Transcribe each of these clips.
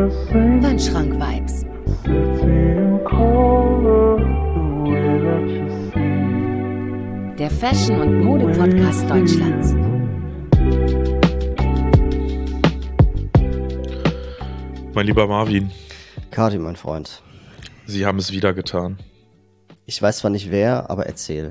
Wandschrank-Vibes. Der Fashion- und Mode-Podcast Deutschlands. Mein lieber Marvin. Kati, mein Freund. Sie haben es wieder getan. Ich weiß zwar nicht wer, aber erzähl.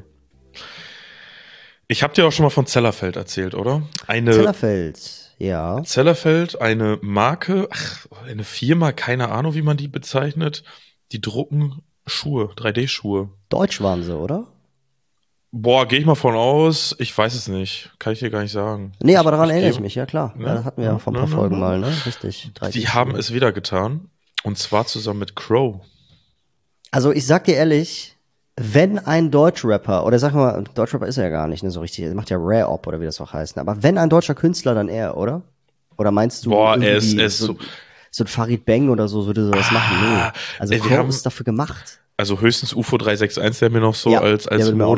Ich habe dir auch schon mal von Zellerfeld erzählt, oder? Zellerfeld, ja. Zellerfeld, eine Marke, eine Firma, keine Ahnung, wie man die bezeichnet. Die drucken Schuhe, 3D-Schuhe. Deutsch waren sie, oder? Boah, gehe ich mal von aus. Ich weiß es nicht. Kann ich dir gar nicht sagen. Nee, aber daran erinnere ich mich, ja klar. Ne? Ja, das hatten wir ja vor ein paar Folgen mal, ne? Richtig. 3D Die haben es wieder getan. Und zwar zusammen mit Crow. Also ich sag dir ehrlich, wenn ein Deutschrapper, oder sag mal, Deutschrapper ist er ja gar nicht, ne, so richtig, er macht ja Rare-Op oder wie das auch heißt, ne? Aber wenn ein deutscher Künstler, dann er, oder? Oder meinst du, Boah, er ist so ein Farid Bang oder so würde sowas machen? Nee. Also Crow ist dafür gemacht. Also höchstens UFO 361, der mir noch so Ja, als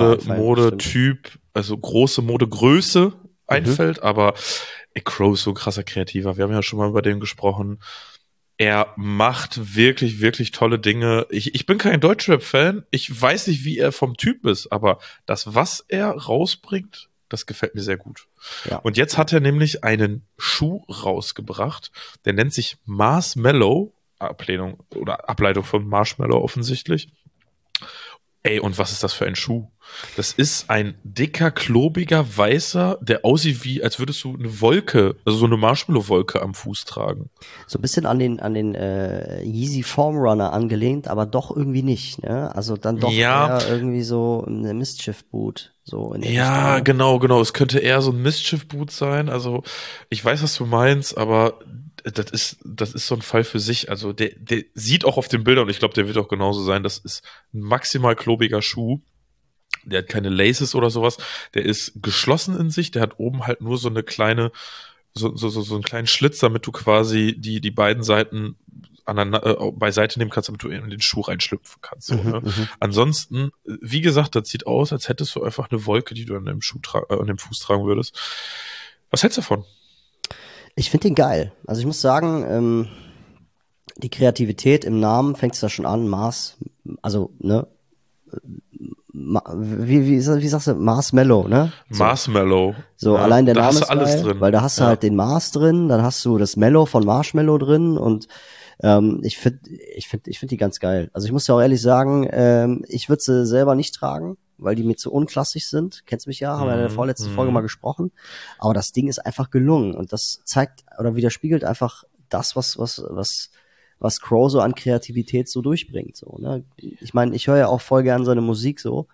Modetyp, also große Modegröße einfällt, aber Crow ist so ein krasser Kreativer. Wir haben ja schon mal über den gesprochen. Er macht wirklich, wirklich tolle Dinge. Ich bin kein Deutschrap-Fan. Ich weiß nicht, wie er vom Typ ist, aber das, was er rausbringt, das gefällt mir sehr gut. Ja. Und jetzt hat er nämlich einen Schuh rausgebracht, der nennt sich Marshmallow. Ableitung von Marshmallow offensichtlich. Ey, und was ist das für ein Schuh? Das ist ein dicker, klobiger, weißer, der aussieht wie, als würdest du eine Wolke, also so eine Marshmallow-Wolke am Fuß tragen. So ein bisschen an den Yeezy Foam Runner angelehnt, aber doch irgendwie nicht, ne? Also dann doch eher irgendwie so eine Mischief Boot. So in der Richtung. Genau. Es könnte eher so ein Mischief Boot sein. Also ich weiß, was du meinst, aber das ist so ein Fall für sich. Also der sieht auch auf den Bildern, und ich glaube, der wird auch genauso sein, das ist ein maximal klobiger Schuh. Der hat keine Laces oder sowas. Der ist geschlossen in sich. Der hat oben halt nur so eine kleine, so einen kleinen Schlitz, damit du quasi die beiden Seiten beiseite nehmen kannst, damit du in den Schuh reinschlüpfen kannst. So, ne? Ansonsten, wie gesagt, das sieht aus, als hättest du einfach eine Wolke, die du an dem Fuß tragen würdest. Was hältst du davon? Ich finde den geil. Also ich muss sagen, die Kreativität im Namen fängt es da schon an. Also, ne? Wie sagst du? Marshmallow, ne? So. Marshmallow. So, ja, allein der Name ist alles geil, drin. Weil da hast du halt den Mars drin, dann hast du das Mellow von Marshmallow drin und ich find die ganz geil. Also ich muss ja auch ehrlich sagen, ich würde sie selber nicht tragen, weil die mir zu unklassisch sind. Kennst mich ja, haben wir in der vorletzten Folge mal gesprochen. Aber das Ding ist einfach gelungen und das zeigt oder widerspiegelt einfach das, was Crow so an Kreativität so durchbringt. So, ne? Ich meine, ich höre ja auch voll gern seine Musik so.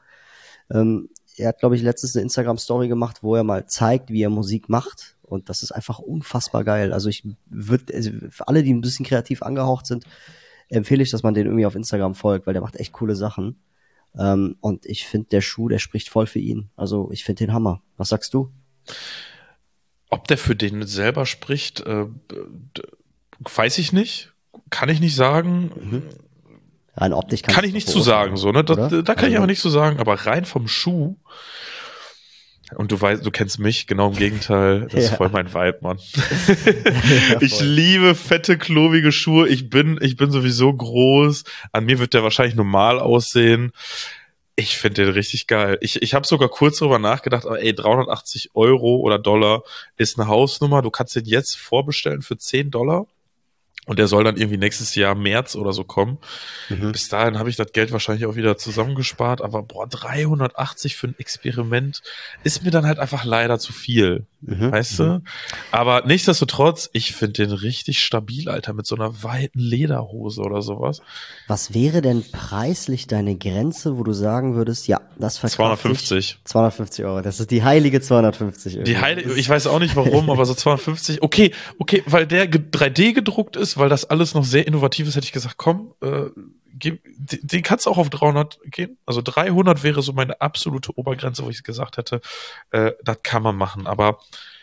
Er hat, glaube ich, letztens eine Instagram-Story gemacht, wo er mal zeigt, wie er Musik macht. Und das ist einfach unfassbar geil. Also für alle, die ein bisschen kreativ angehaucht sind, empfehle ich, dass man den irgendwie auf Instagram folgt, weil der macht echt coole Sachen. Und ich finde, der Schuh, der spricht voll für ihn. Also ich finde den Hammer. Was sagst du? Ob der für den selber spricht, weiß ich nicht. Kann ich nicht sagen. Rein optisch kann ich nicht zu sagen, so, ne? Da kann ich aber nichts zu sagen, aber rein vom Schuh. Und du weißt, du kennst mich, genau im Gegenteil. Das ist voll mein Vibe, Mann. Ich liebe fette, klobige Schuhe. Ich bin sowieso groß. An mir wird der wahrscheinlich normal aussehen. Ich finde den richtig geil. Ich habe sogar kurz darüber nachgedacht, aber 380 Euro oder Dollar ist eine Hausnummer. Du kannst den jetzt vorbestellen für $10. Und der soll dann irgendwie nächstes Jahr März oder so kommen. Bis dahin habe ich das Geld wahrscheinlich auch wieder zusammengespart. Aber 380 für ein Experiment ist mir dann halt einfach leider zu viel. Weißt du? Aber nichtsdestotrotz, ich finde den richtig stabil, Alter, mit so einer weiten Lederhose oder sowas. Was wäre denn preislich deine Grenze, wo du sagen würdest, ja, das verkauft 250. 250 Euro. Das ist die heilige 250 Euro. Ich weiß auch nicht warum, aber so 250. Okay, weil der 3D gedruckt ist, weil das alles noch sehr innovativ ist, hätte ich gesagt, komm, den kannst du auch auf 300 gehen. Also 300 wäre so meine absolute Obergrenze, wo ich gesagt hätte, das kann man machen. Aber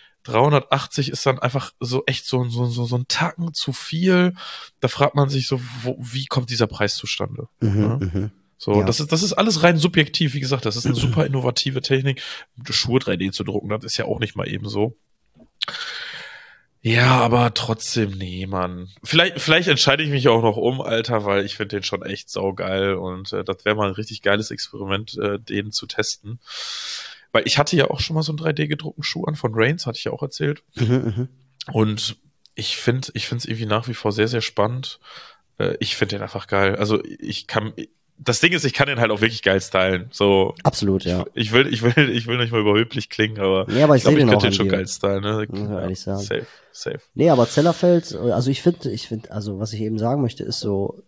380 ist dann einfach so echt so ein Tacken zu viel. Da fragt man sich so, wie kommt dieser Preis zustande? So, ja. Das ist alles rein subjektiv. Wie gesagt, das ist eine super innovative Technik. Schuhe 3D zu drucken, das ist ja auch nicht mal eben so. Ja, aber trotzdem, nee, Mann. Vielleicht entscheide ich mich auch noch Alter, weil ich finde den schon echt saugeil und das wäre mal ein richtig geiles Experiment, den zu testen. Weil ich hatte ja auch schon mal so einen 3D-gedruckten Schuh an von Reigns, hatte ich ja auch erzählt. Und ich finde es irgendwie nach wie vor sehr, sehr spannend. Ich finde den einfach geil. Also das Ding ist, ich kann den halt auch wirklich geil stylen. So. Absolut, ja. Ich will nicht mal überheblich klingen, aber, nee, aber ich glaube, ich könnte den schon geil stylen, ne? Muss ich ehrlich sagen. Safe. Nee, aber Zellerfeld, also ich finde, also was ich eben sagen möchte, ist so,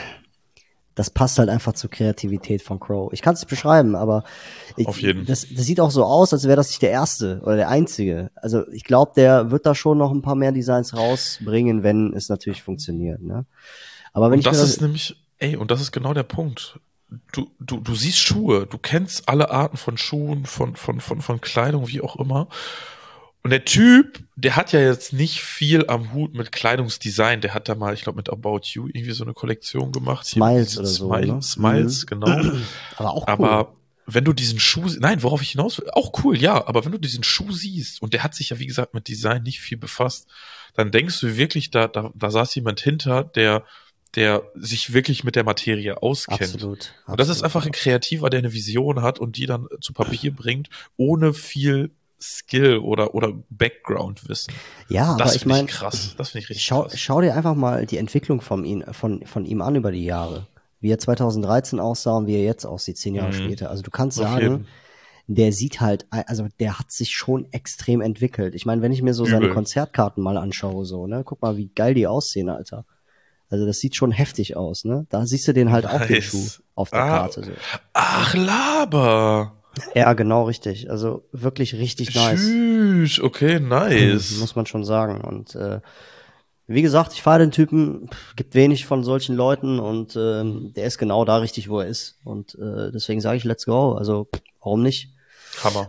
das passt halt einfach zur Kreativität von Crow. Ich kann es nicht beschreiben, aber Auf jeden. Das sieht auch so aus, als wäre das nicht der erste oder der einzige. Also ich glaube, der wird da schon noch ein paar mehr Designs rausbringen, wenn es natürlich funktioniert, ne? Aber wenn und das ist nämlich, und das ist genau der Punkt. Du siehst Schuhe, du kennst alle Arten von Schuhen, von Kleidung, wie auch immer. Und der Typ, der hat ja jetzt nicht viel am Hut mit Kleidungsdesign. Der hat da mal, ich glaube, mit About You irgendwie so eine Kollektion gemacht. Smiles oder so. Ne? Smiles, genau. Aber auch cool. Aber wenn du diesen Schuh, nein, worauf ich hinaus will, auch cool, ja, aber wenn du diesen Schuh siehst, und der hat sich ja, wie gesagt, mit Design nicht viel befasst, dann denkst du wirklich, da saß jemand hinter, der sich wirklich mit der Materie auskennt. Absolut. Und das ist einfach ein Kreativer, der eine Vision hat und die dann zu Papier bringt, ohne viel Skill oder Background-Wissen. Ja, aber ich meine, krass. Das finde ich richtig krass. Schau dir einfach mal die Entwicklung von ihm an über die Jahre. Wie er 2013 aussah und wie er jetzt aussieht, 10 Jahre später. Also du kannst sagen, der sieht halt, also der hat sich schon extrem entwickelt. Ich meine, wenn ich mir so seine Konzertkarten mal anschaue, so, ne, guck mal, wie geil die aussehen, Alter. Also das sieht schon heftig aus, ne? Da siehst du den halt auch den Schuh auf der Karte. So. Ach, Laber! Ja, genau, richtig. Also wirklich richtig nice. Tschüss, okay, nice. Muss man schon sagen. Und wie gesagt, ich fahre den Typen, gibt wenig von solchen Leuten und der ist genau da richtig, wo er ist. Und deswegen sage ich, let's go. Also warum nicht? Hammer.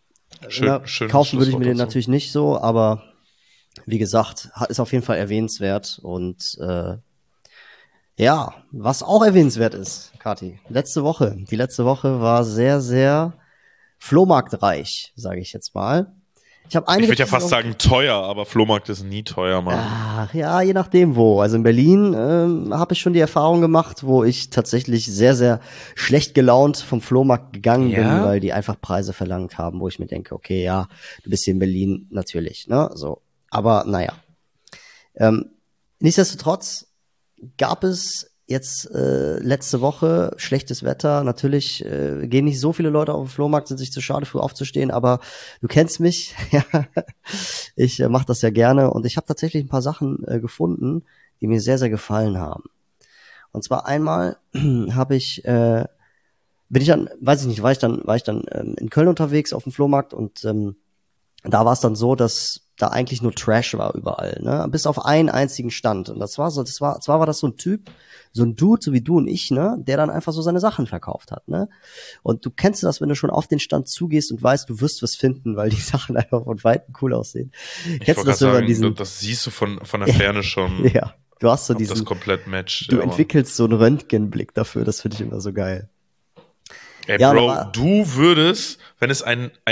Schön kaufen würde ich mir den natürlich nicht so, aber wie gesagt, ist auf jeden Fall erwähnenswert. Und ja, was auch erwähnenswert ist, Kathi, die letzte Woche war sehr, sehr flohmarktreich, sage ich jetzt mal. Ich würde ja fast sagen teuer, aber Flohmarkt ist nie teuer, Mann. Ach ja, je nachdem wo. Also in Berlin habe ich schon die Erfahrung gemacht, wo ich tatsächlich sehr, sehr schlecht gelaunt vom Flohmarkt gegangen bin, weil die einfach Preise verlangt haben, wo ich mir denke, okay, ja, du bist hier in Berlin, natürlich, ne, so. Aber naja. Nichtsdestotrotz gab es jetzt letzte Woche schlechtes Wetter. Natürlich gehen nicht so viele Leute auf den Flohmarkt, sind sich zu schade früh aufzustehen, aber du kennst mich. Ich mache das ja gerne und ich habe tatsächlich ein paar Sachen gefunden, die mir sehr, sehr gefallen haben. Und zwar einmal war ich dann in Köln unterwegs auf dem Flohmarkt und da war es dann so, dass da eigentlich nur Trash war überall, ne? Bis auf einen einzigen Stand. Und zwar war das so ein Typ, so ein Dude, so wie du und ich, ne? Der dann einfach so seine Sachen verkauft hat, ne? Und du kennst das, wenn du schon auf den Stand zugehst und weißt, du wirst was finden, weil die Sachen einfach von Weitem cool aussehen. Kennst du das sagen, das siehst du von der Ferne schon. Ja, du hast so das komplett matcht. Du entwickelst so einen Röntgenblick dafür, das finde ich immer so geil. Ey, ja, Bro, du würdest, wenn es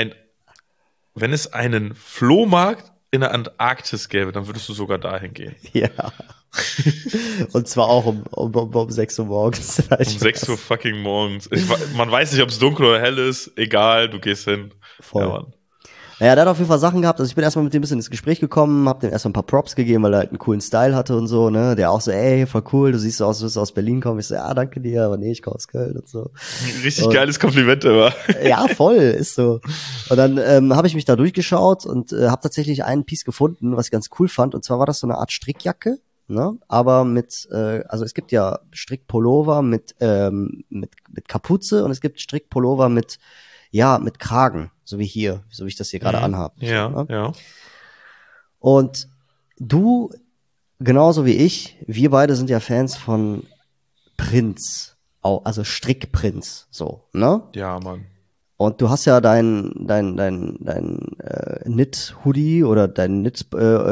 einen Flohmarkt in der Antarktis gäbe, dann würdest du sogar dahin gehen. Ja. Und zwar auch um 6 Uhr morgens. Um 6 Uhr fucking morgens. Man weiß nicht, ob es dunkel oder hell ist. Egal, du gehst hin. Voll. Ja, Mann. Naja, der hat auf jeden Fall Sachen gehabt. Also ich bin erstmal mit dem ein bisschen ins Gespräch gekommen, hab dem erstmal ein paar Props gegeben, weil er halt einen coolen Style hatte und so, ne? Der auch so, ey, voll cool, du siehst so aus, du bist aus Berlin kommen. Ich so, ja, danke dir, aber nee, ich komme aus Köln und so. Richtig geiles Kompliment immer. Ja, voll, ist so. Und dann habe ich mich da durchgeschaut und habe tatsächlich einen Piece gefunden, was ich ganz cool fand. Und zwar war das so eine Art Strickjacke, ne? Aber mit, also es gibt ja Strickpullover mit Kapuze und es gibt Strickpullover mit Kragen, so wie hier, so wie ich das hier gerade anhabe. Ja, ne? Ja. Und du, genauso wie ich, wir beide sind ja Fans von Prints, also Strickprints, so, ne? Ja, Mann. Und du hast ja dein Knit-Hoodie oder dein Knit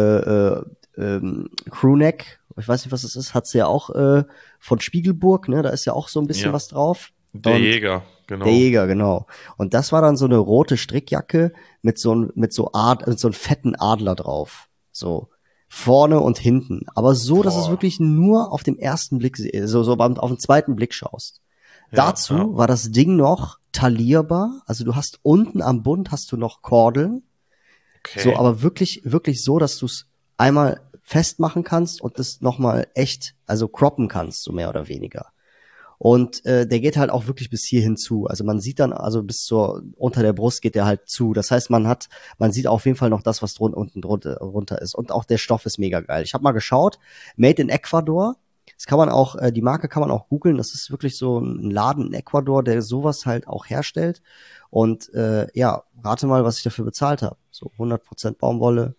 Crewneck, ich weiß nicht, was es ist, hat's ja auch von Spiegelburg, ne? Da ist ja auch so ein bisschen was drauf. Der Jäger, genau. Der Jäger, genau. Und das war dann so eine rote Strickjacke mit so einem fetten Adler drauf. So vorne und hinten. Aber so, dass es wirklich nur auf dem ersten Blick, auf den zweiten Blick schaust. Dazu war das Ding noch taillierbar. Also du hast unten am Bund hast du noch Kordeln. Okay. So, aber wirklich, wirklich so, dass du es einmal festmachen kannst und das nochmal echt, also croppen kannst, so mehr oder weniger. Und der geht halt auch wirklich bis hierhin zu. Also man sieht dann, also bis zur unter der Brust geht der halt zu. Das heißt, man sieht auf jeden Fall noch das, was unten drunter ist. Und auch der Stoff ist mega geil. Ich habe mal geschaut, Made in Ecuador. Das kann man auch, die Marke kann man auch googeln. Das ist wirklich so ein Laden in Ecuador, der sowas halt auch herstellt. Und ja, rate mal, was ich dafür bezahlt habe. So 100% Baumwolle.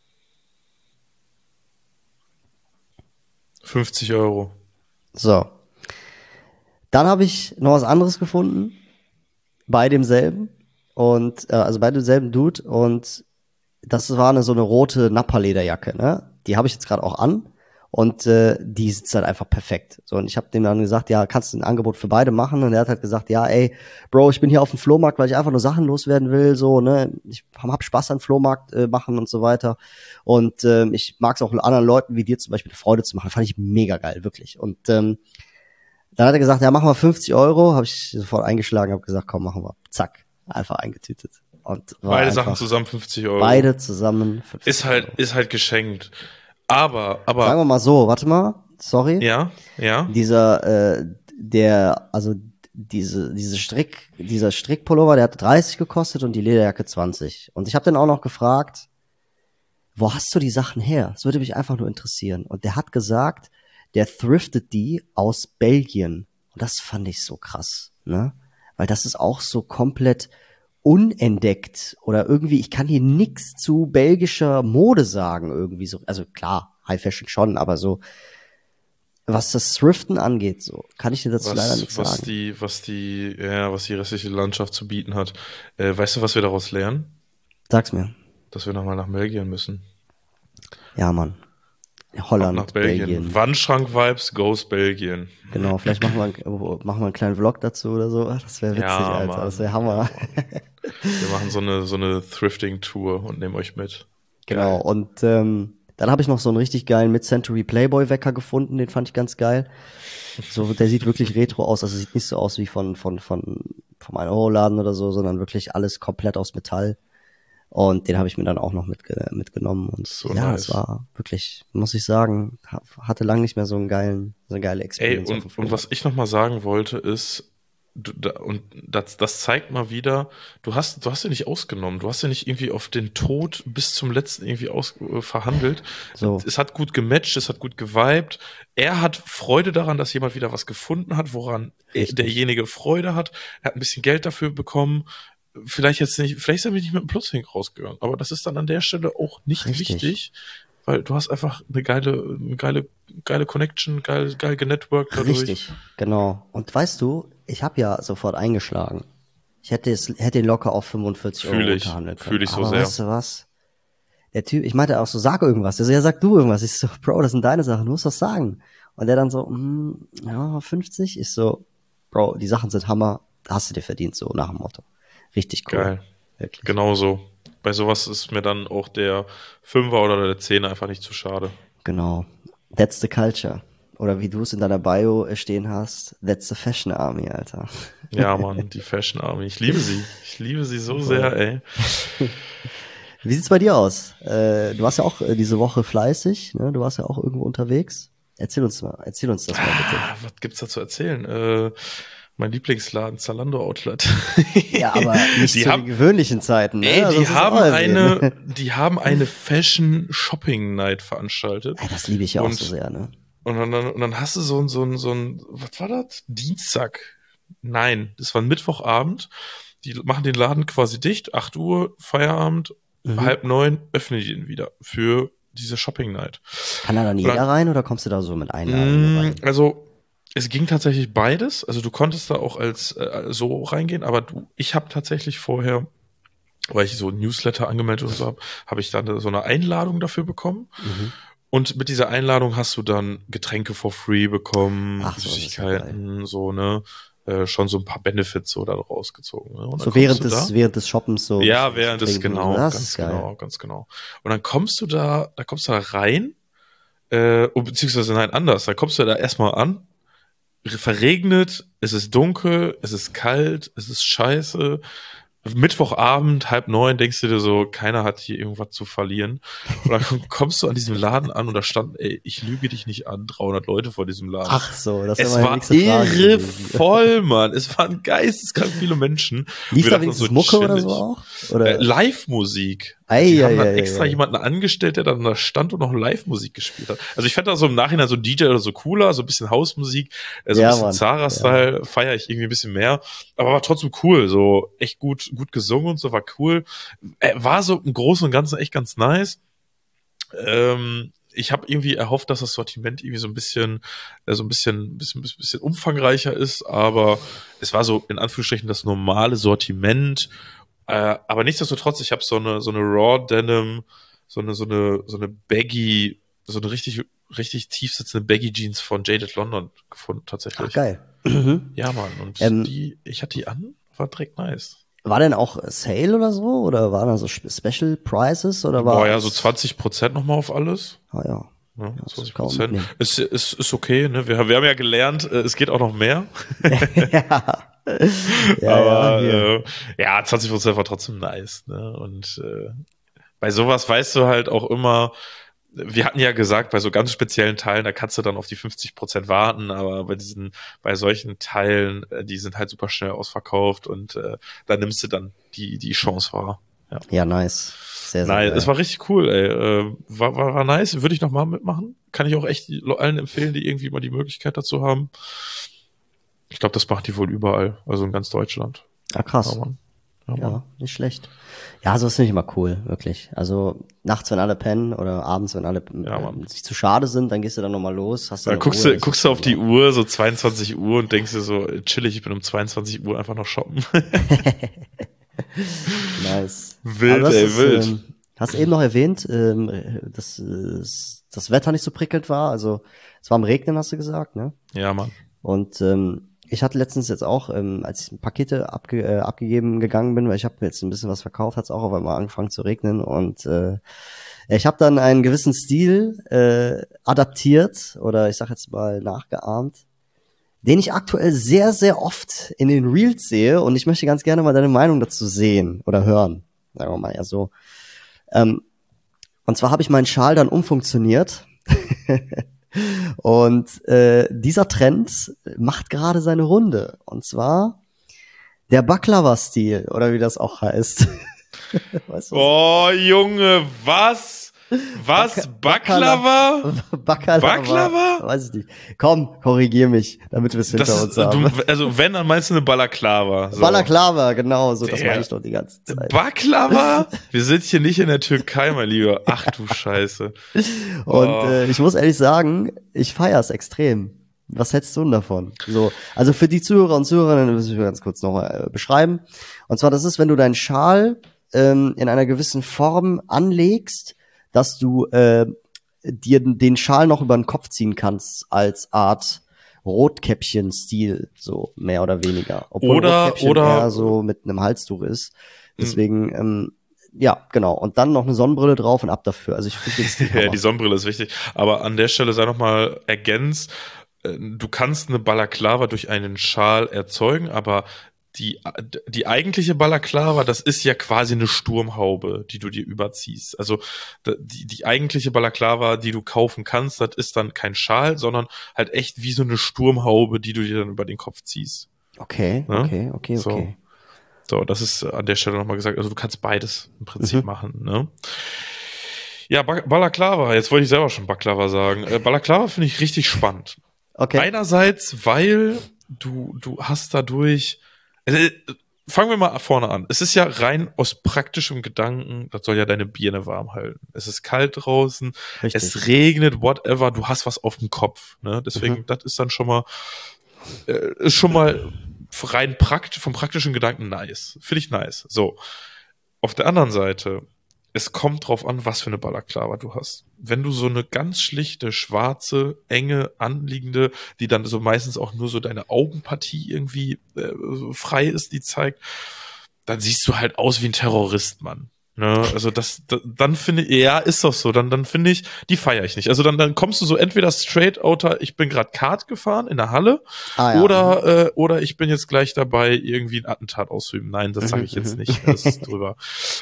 50 Euro. So. Dann habe ich noch was anderes gefunden. Bei demselben. Und, also bei demselben Dude. Und das war so eine rote Nappa-Lederjacke, ne? Die habe ich jetzt gerade auch an. Und die sitzt halt einfach perfekt. So, und ich habe dem dann gesagt, ja, kannst du ein Angebot für beide machen? Und er hat halt gesagt, ja, ey, Bro, ich bin hier auf dem Flohmarkt, weil ich einfach nur Sachen loswerden will, so, ne? Ich hab Spaß an Flohmarkt machen und so weiter. Und ich mag es auch anderen Leuten wie dir zum Beispiel eine Freude zu machen. Fand ich mega geil, wirklich. Und dann hat er gesagt, ja, machen wir 50 Euro. Habe ich sofort eingeschlagen, habe gesagt, komm, machen wir. Zack, einfach eingetütet. Und beide Sachen zusammen 50 Euro. Beide zusammen 50 Euro. Ist halt geschenkt. Aber sagen wir mal so, warte mal, sorry. Ja. Dieser Strickpullover, der hat 30 gekostet und die Lederjacke 20. Und ich habe dann auch noch gefragt, wo hast du die Sachen her? Das würde mich einfach nur interessieren. Und der hat gesagt, der thriftet die aus Belgien. Und das fand ich so krass, ne? Weil das ist auch so komplett unentdeckt oder irgendwie, ich kann hier nix zu belgischer Mode sagen irgendwie so, also klar, High Fashion schon, aber so, was das Thriften angeht, so, kann ich dir dazu leider nichts sagen. Was die restliche Landschaft zu bieten hat. Weißt du, was wir daraus lernen? Sag's mir. Dass wir nochmal nach Belgien müssen. Ja, Mann. Holland, nach Belgien. Wandschrank-Vibes, goes Belgien. Genau, vielleicht machen wir einen kleinen Vlog dazu oder so. Das wäre witzig, ja, Alter. Mann. Das wäre Hammer. Wir machen so eine Thrifting-Tour und nehmen euch mit. Genau, geil. Und dann habe ich noch so einen richtig geilen Mid-Century Playboy-Wecker gefunden, den fand ich ganz geil. So, der sieht wirklich retro aus, also sieht nicht so aus wie vom 1-Euro-Laden oder so, sondern wirklich alles komplett aus Metall. Und den habe ich mir dann auch noch mitgenommen. Und so ja, nice. Das war wirklich, muss ich sagen, hatte lange nicht mehr so eine geile Experience. Ey, und was ich noch mal sagen wollte ist, das zeigt mal wieder, du hast ja nicht ausgenommen, du hast ja nicht irgendwie auf den Tod bis zum letzten irgendwie verhandelt. So. Es hat gut gematcht, es hat gut geweibt. Er hat Freude daran, dass jemand wieder was gefunden hat, woran derjenige Freude hat. Er hat ein bisschen Geld dafür bekommen. Vielleicht ist er nicht mit dem Plushink rausgegangen, aber das ist dann an der Stelle auch nicht wichtig, weil du hast einfach eine geile Connection, geil genetworked dadurch. Richtig, genau. Und weißt du, ich habe ja sofort eingeschlagen. Ich hätte ihn locker auf 45 Euro unterhandeln können. Fühle ich so aber sehr. Weißt du was? Der Typ, ich meinte auch so, sag irgendwas. Der so, ja, sag du irgendwas. Ich so, Bro, das sind deine Sachen, du musst was sagen. Und der dann so, ja, 50? Ich so, Bro, die Sachen sind Hammer, hast du dir verdient, so nach dem Motto. Richtig cool. Geil. Wirklich. Genau so. Bei sowas ist mir dann auch der 5er oder der 10er einfach nicht zu schade. Genau. That's the culture. Oder wie du es in deiner Bio stehen hast, that's the Fashion Army, Alter. Ja, Mann, die Fashion Army. Ich liebe sie. Ich liebe sie so sehr, ey. Wie sieht's bei dir aus? Du warst ja auch diese Woche fleißig, ne? Du warst ja auch irgendwo unterwegs. Erzähl uns das mal bitte. Was gibt's da zu erzählen? Mein Lieblingsladen, Zalando Outlet. Ja, aber nicht zu den gewöhnlichen Zeiten. Ne? Ey, die haben eine Fashion Shopping Night veranstaltet. Ey, das liebe ich ja auch so sehr, ne? Und dann hast du so ein, was war das? Dienstag? Nein, das war ein Mittwochabend. Die machen den Laden quasi dicht, 8 Uhr, Feierabend, 8:30, öffnen die ihn wieder für diese Shopping Night. Kann da dann jeder rein oder kommst du da so mit Einladung rein? Also, es ging tatsächlich beides. Also du konntest da auch als so reingehen, aber ich habe tatsächlich vorher, weil ich so ein Newsletter angemeldet und so habe ich dann so eine Einladung dafür bekommen. Und mit dieser Einladung hast du dann Getränke for free bekommen, Süßigkeiten, so, ne? schon so ein paar Benefits so da rausgezogen. Ne? So während des Shoppens so. Ja, während des, genau, das ganz ist geil. genau, ganz genau. Und dann kommst du da rein, beziehungsweise nein, anders, da kommst du da erstmal an, verregnet, es ist dunkel, es ist kalt, es ist scheiße. Mittwochabend, 8:30, denkst du dir so, keiner hat hier irgendwas zu verlieren. Und dann kommst du an diesem Laden an und da stand, ey, ich lüge dich nicht an, 300 Leute vor diesem Laden. Ach so, das es war war irre voll, Mann. Es waren geisteskrank viele Menschen. Lief da wenigstens so Mucke oder so auch? Oder? Live-Musik. Die haben dann extra jemanden angestellt, der dann da stand und noch Live-Musik gespielt hat. Also ich fand da so im Nachhinein so DJ oder so cooler, so ein bisschen Hausmusik, so ein bisschen Zara-Style, feiere ich irgendwie ein bisschen mehr. Aber war trotzdem cool, so echt gut gesungen und so, war cool. War so im Großen und Ganzen echt ganz nice. Ich habe irgendwie erhofft, dass das Sortiment irgendwie so ein bisschen umfangreicher ist, aber es war so in Anführungsstrichen das normale Sortiment. Aber nichtsdestotrotz, ich habe so eine Raw Denim, so eine Baggy, so eine richtig tief sitzende Baggy Jeans von Jaded London gefunden, tatsächlich. Ach, geil. Ja, Mann. Und ich hatte die an, war direkt nice. War denn auch Sale oder so? Oder waren da so Special Prices? Oder war ja, so 20% nochmal auf alles. Ah ja. Ja, 20%. Ist okay, ne? Wir haben ja gelernt, es geht auch noch mehr. Aber 20% war trotzdem nice, ne? Und bei sowas weißt du halt auch immer, wir hatten ja gesagt, bei so ganz speziellen Teilen, da kannst du dann auf die 50% warten, aber bei solchen Teilen, die sind halt super schnell ausverkauft und da nimmst du dann die Chance wahr. Ja, nice. Sehr, sehr nice. geil. Es war richtig cool, ey. War nice. Würde ich nochmal mitmachen. Kann ich auch echt allen empfehlen, die irgendwie mal die Möglichkeit dazu haben. Ich glaube, das macht die wohl überall. Also in ganz Deutschland. Ah, krass. Ja, nicht schlecht. Ja, sowas finde ich immer cool, wirklich. Also nachts, wenn alle pennen oder abends, wenn alle sich zu schade sind, dann gehst du dann nochmal los. Dann guckst du auf die Uhr, so 22 Uhr und denkst dir so, chillig, ich bin um 22 Uhr einfach noch shoppen. Nice. Wild. Hast eben noch erwähnt, dass das Wetter nicht so prickelnd war. Also es war am Regnen, hast du gesagt, ne? Ja, Mann. Und ich hatte letztens jetzt auch, als ich Pakete abgegeben gegangen bin, weil ich habe mir jetzt ein bisschen was verkauft, hat es auch auf einmal angefangen zu regnen. Und ich habe dann einen gewissen Stil adaptiert oder ich sag jetzt mal nachgeahmt, den ich aktuell sehr, sehr oft in den Reels sehe und ich möchte ganz gerne mal deine Meinung dazu sehen oder hören. Sagen wir mal ja so. Und zwar habe ich meinen Schal dann umfunktioniert und dieser Trend macht gerade seine Runde. Und zwar der Baklava-Stil oder wie das auch heißt. Weißt du, oh, Junge, was? Was? Baklava? Baklava? Weiß ich nicht. Komm, korrigier mich, damit wir es hinter uns haben. Also wenn, dann meinst du eine Balaklava. So. Balaklava, genau, so, das meine ich doch die ganze Zeit. Baklava? Wir sind hier nicht in der Türkei, mein Lieber. Ach du Scheiße. Und ich muss ehrlich sagen, ich feier's extrem. Was hältst du denn davon? So, also für die Zuhörer und Zuhörerinnen muss ich ganz kurz nochmal beschreiben. Und zwar, das ist, wenn du deinen Schal in einer gewissen Form anlegst, dass du dir den Schal noch über den Kopf ziehen kannst als Art Rotkäppchen-Stil, so mehr oder weniger. Obwohl Rotkäppchen eher so mit einem Halstuch ist. Deswegen, ja, genau. Und dann noch eine Sonnenbrille drauf und ab dafür. Also ich finde den Stil ja, die Sonnenbrille ist wichtig. Aber an der Stelle sei noch mal ergänzt, du kannst eine Balaklava durch einen Schal erzeugen, aber die eigentliche Balaklava, das ist ja quasi eine Sturmhaube, die du dir überziehst. Also die eigentliche Balaklava, die du kaufen kannst, das ist dann kein Schal, sondern halt echt wie so eine Sturmhaube, die du dir dann über den Kopf ziehst. Okay, ja? Okay. So, das ist an der Stelle nochmal gesagt. Also du kannst beides im Prinzip machen, ne? Ja, Balaklava, jetzt wollte ich selber schon Baklava sagen. Balaklava finde ich richtig spannend. Okay. Einerseits, weil du hast dadurch fangen wir mal vorne an. Es ist ja rein aus praktischem Gedanken, das soll ja deine Birne warm halten. Es ist kalt draußen, richtig. Es regnet, whatever, du hast was auf dem Kopf. Ne? Deswegen, das ist dann schon mal rein vom praktischen Gedanken nice. Finde ich nice. So. Auf der anderen Seite, es kommt drauf an, was für eine Balaklava du hast. Wenn du so eine ganz schlichte, schwarze, enge, anliegende, die dann so meistens auch nur so deine Augenpartie irgendwie so frei ist, die zeigt, dann siehst du halt aus wie ein Terrorist, Mann. Ne? Also dann finde ich, ja, ist doch so, dann finde ich, die feiere ich nicht. Also dann kommst du so entweder straight outer, ich bin gerade Kart gefahren in der Halle, oder ich bin jetzt gleich dabei, irgendwie ein Attentat auszuüben. Nein, das sage ich jetzt nicht. Das ist drüber.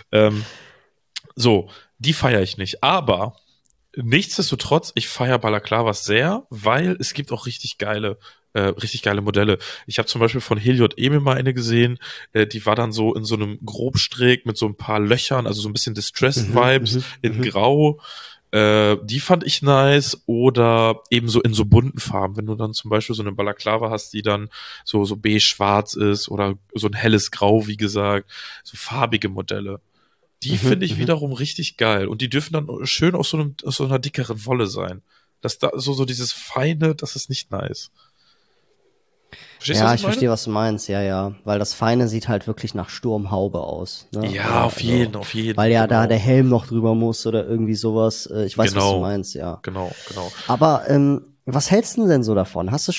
So, die feiere ich nicht. Aber nichtsdestotrotz, ich feiere Balaklavas sehr, weil es gibt auch richtig geile Modelle. Ich habe zum Beispiel von Heliot Emil mal eine gesehen, die war dann so in so einem Grobstrick mit so ein paar Löchern, also so ein bisschen Distressed-Vibes in Grau. Die fand ich nice, oder eben so in so bunten Farben. Wenn du dann zum Beispiel so eine Balaklava hast, die dann so beige-schwarz ist oder so ein helles Grau, wie gesagt, so farbige Modelle. Die finde ich wiederum richtig geil. Und die dürfen dann schön aus so einer dickeren Wolle sein. Das da, so dieses Feine, das ist nicht nice. Verstehst du, was ich verstehe, was du meinst, ja. Weil das Feine sieht halt wirklich nach Sturmhaube aus. Ne? Ja, auf jeden. Weil ja da der Helm noch drüber muss oder irgendwie sowas. Ich weiß, was du meinst, ja. Genau. Aber was hältst du denn so davon? Hast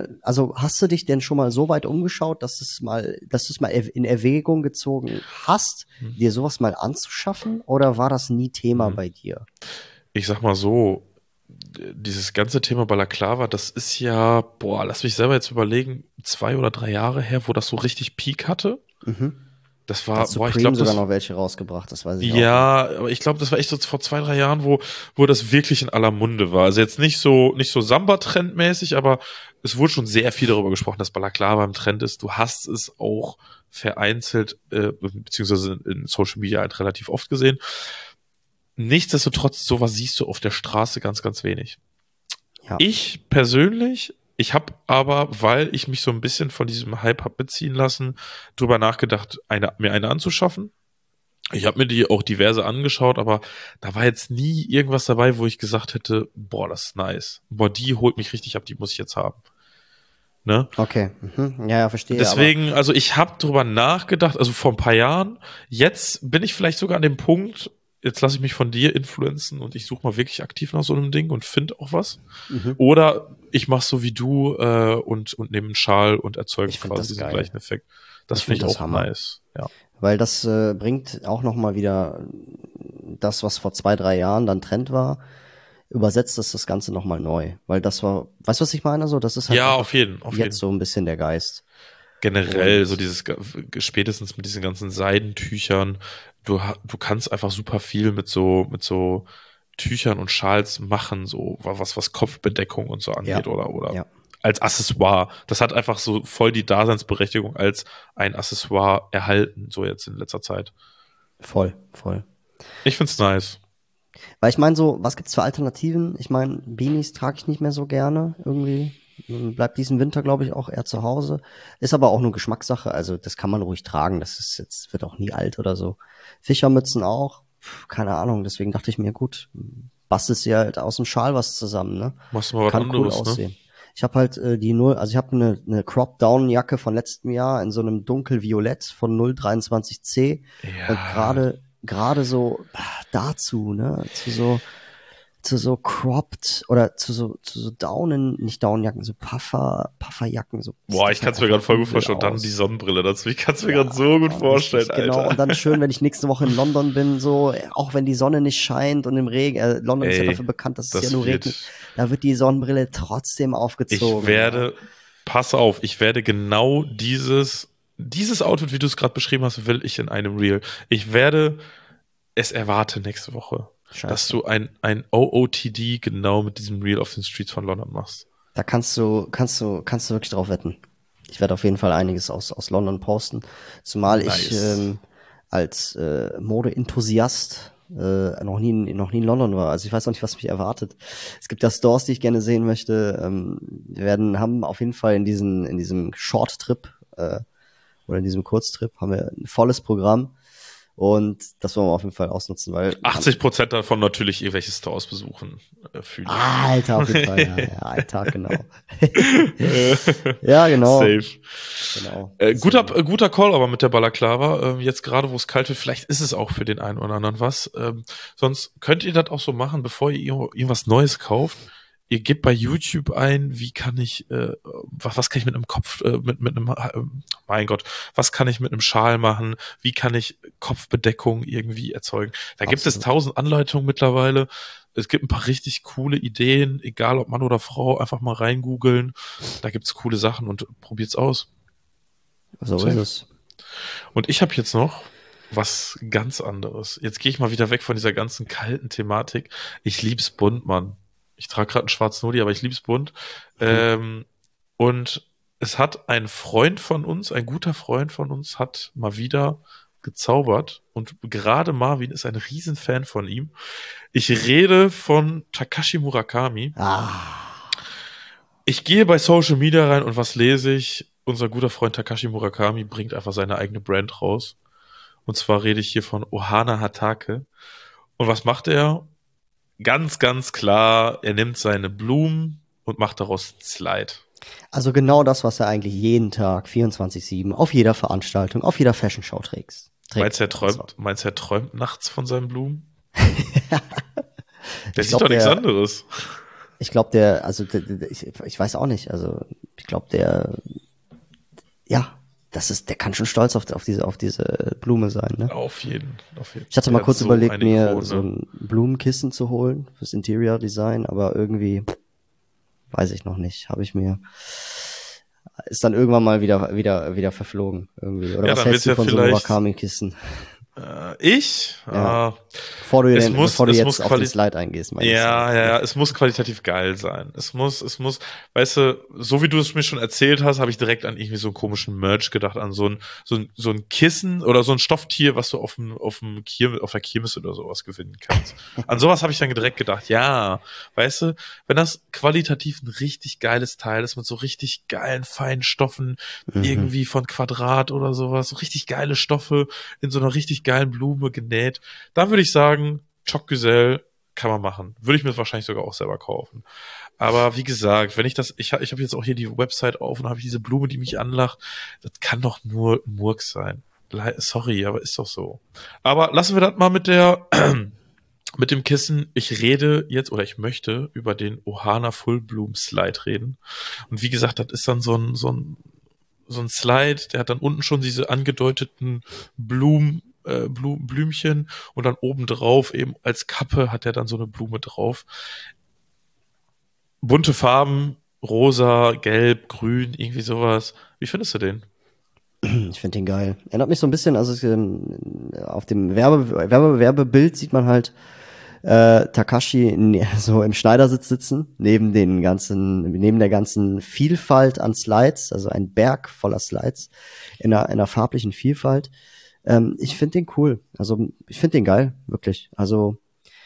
du dich denn schon mal so weit umgeschaut, dass du es mal in Erwägung gezogen hast, dir sowas mal anzuschaffen? Oder war das nie Thema bei dir? Ich sag mal so, dieses ganze Thema Balaklava, das ist ja, lass mich selber jetzt überlegen, 2 oder 3 Jahre her, wo das so richtig Peak hatte. Das war, ich glaube, sogar noch welche rausgebracht, das weiß ich auch. Ja, aber ich glaube, das war echt so vor 2, 3 Jahren, wo das wirklich in aller Munde war. Also jetzt nicht so Samba-Trendmäßig, aber es wurde schon sehr viel darüber gesprochen, dass Balaklava im Trend ist. Du hast es auch vereinzelt, beziehungsweise in Social Media halt relativ oft gesehen. Nichtsdestotrotz, sowas siehst du auf der Straße ganz, ganz wenig. Ja. Ich persönlich, ich habe aber, weil ich mich so ein bisschen von diesem Hype habe beziehen lassen, drüber nachgedacht, mir eine anzuschaffen. Ich habe mir die auch diverse angeschaut, aber da war jetzt nie irgendwas dabei, wo ich gesagt hätte, das ist nice. Die holt mich richtig ab, die muss ich jetzt haben. Ne? Okay, ja, verstehe. Deswegen, also ich habe drüber nachgedacht, also vor ein paar Jahren, jetzt bin ich vielleicht sogar an dem Punkt, jetzt lasse ich mich von dir influenzen und ich suche mal wirklich aktiv nach so einem Ding und finde auch was. Oder ich mache so wie du und nehme einen Schal und erzeuge quasi diesen gleichen Effekt. Das finde ich auch nice. Ja. Weil das bringt auch noch mal wieder das, was vor 2, 3 Jahren dann Trend war, übersetzt das Ganze noch mal neu. Weil das war, weißt du, was ich meine? So, das ist halt auf jeden. So ein bisschen der Geist. Generell, so dieses, spätestens mit diesen ganzen Seidentüchern, du kannst einfach super viel mit so Tüchern und Schals machen, so was Kopfbedeckung und so angeht, oder als Accessoire. Das hat einfach so voll die Daseinsberechtigung als ein Accessoire erhalten, so jetzt in letzter Zeit. Voll. Ich find's nice. Weil ich meine so, was gibt's für Alternativen? Ich meine, Beanies trage ich nicht mehr so gerne irgendwie. Bleibt diesen Winter, glaube ich, auch eher zu Hause. Ist aber auch nur Geschmackssache, also das kann man ruhig tragen, wird auch nie alt oder so. Fischermützen auch, keine Ahnung, deswegen dachte ich mir, gut, bastelst dir halt aus dem Schal was zusammen, ne? Machst du mal was anderes, cool aussehen. Ich habe halt ich habe eine Crop-Down-Jacke von letztem Jahr in so einem dunkelviolett von 023C und gerade so dazu, ne, zu so cropped oder zu so nicht Downjacken, so Pufferjacken, so. Ich kann es mir gerade voll gut vorstellen. Und dann die Sonnenbrille dazu. Ich kann es mir gerade so gut vorstellen, Alter. Genau, und dann schön, wenn ich nächste Woche in London bin, so, auch wenn die Sonne nicht scheint und im Regen, London ist ja dafür bekannt, dass es ja nur regnet, da wird die Sonnenbrille trotzdem aufgezogen. Pass auf, ich werde genau dieses Outfit, wie du es gerade beschrieben hast, will ich in einem Reel. Ich werde es erwarten nächste Woche. Scheiße. Dass du ein OOTD genau mit diesem Reel auf den Streets von London machst. Da kannst du wirklich drauf wetten. Ich werde auf jeden Fall einiges aus London posten. Zumal ich als Mode-Enthusiast noch nie in London war. Also ich weiß noch nicht, was mich erwartet. Es gibt da Stores, die ich gerne sehen möchte. Haben auf jeden Fall in diesem Short-Trip oder in diesem Kurztrip haben wir ein volles Programm. Und das wollen wir auf jeden Fall ausnutzen, weil 80% davon natürlich irgendwelche Stores besuchen. Fühle ich. Alter, auf jeden Fall, ja, ein Tag, genau. Ja, genau. Safe. Genau. Guter Call aber mit der Balaklava. Jetzt gerade, wo es kalt wird, vielleicht ist es auch für den einen oder anderen was. Sonst könnt ihr das auch so machen, bevor ihr irgendwas Neues kauft. Ihr gebt bei YouTube ein, wie kann ich, was kann ich mit einem Kopf, mit einem, mein Gott, was kann ich mit einem Schal machen? Wie kann ich Kopfbedeckung irgendwie erzeugen? Da gibt es 1000 Anleitungen mittlerweile. Es gibt ein paar richtig coole Ideen, egal ob Mann oder Frau, einfach mal reingoogeln. Da gibt's coole Sachen und probiert's aus. So ist es. Und ich habe jetzt noch was ganz anderes. Jetzt gehe ich mal wieder weg von dieser ganzen kalten Thematik. Ich lieb's bunt, Mann. Ich trage gerade einen schwarzen Hoodie, aber ich lieb's bunt. Und es hat ein Freund von uns, ein guter Freund von uns, hat mal wieder gezaubert. Und gerade Marvin ist ein Riesenfan von ihm. Ich rede von Takashi Murakami. Ich gehe bei Social Media rein und was lese ich? Unser guter Freund Takashi Murakami bringt einfach seine eigene Brand raus. Und zwar rede ich hier von Ohana Hatake. Und was macht er? Ganz, ganz klar, er nimmt seine Blumen und macht daraus einen Slide. Also genau das, was er eigentlich jeden Tag, 24/7, auf jeder Veranstaltung, auf jeder Fashion Show trägt. Meinst du, er träumt nachts von seinen Blumen? Der sieht doch nichts anderes. Ich glaube, ich weiß auch nicht, also ich glaube, der kann schon stolz auf diese Blume sein, ne? Auf jeden. Ich hatte mal kurz überlegt, mir so ein Blumenkissen zu holen fürs Interior Design, aber irgendwie weiß ich noch nicht, ist dann irgendwann mal wieder verflogen irgendwie. Oder was hältst du von so einem Murakami-Kissen? Bevor du jetzt auf den Slide eingehst. Es muss qualitativ geil sein. Es muss, weißt du, so wie du es mir schon erzählt hast, habe ich direkt an irgendwie so einen komischen Merch gedacht, an so ein Kissen oder so ein Stofftier, was du auf der Kirmes oder sowas gewinnen kannst. An sowas habe ich dann direkt gedacht, ja, weißt du, wenn das qualitativ ein richtig geiles Teil ist, mit so richtig geilen, feinen Stoffen, irgendwie von Quadrat oder sowas, so richtig geile Stoffe in so einer richtig geilen Blume genäht, dann würde ich sagen, Choc Güzel kann man machen. Würde ich mir wahrscheinlich sogar auch selber kaufen. Aber wie gesagt, wenn ich habe jetzt auch hier die Website auf und habe diese Blume, die mich anlacht, das kann doch nur Murks sein. Sorry, aber ist doch so. Aber lassen wir das mal mit dem Kissen. Ich möchte über den Ohana Full Bloom Slide reden. Und wie gesagt, das ist dann so ein Slide, der hat dann unten schon diese angedeuteten Blümchen und dann oben drauf eben als Kappe hat er dann so eine Blume drauf. Bunte Farben, rosa, gelb, grün, irgendwie sowas. Wie findest du den? Ich finde den geil. Erinnert mich so ein bisschen, also auf dem Werbebild sieht man halt Takashi so im Schneidersitz sitzen, neben der ganzen Vielfalt an Slides, also ein Berg voller Slides in einer farblichen Vielfalt. Ich finde den cool. Also ich finde den geil, wirklich. Also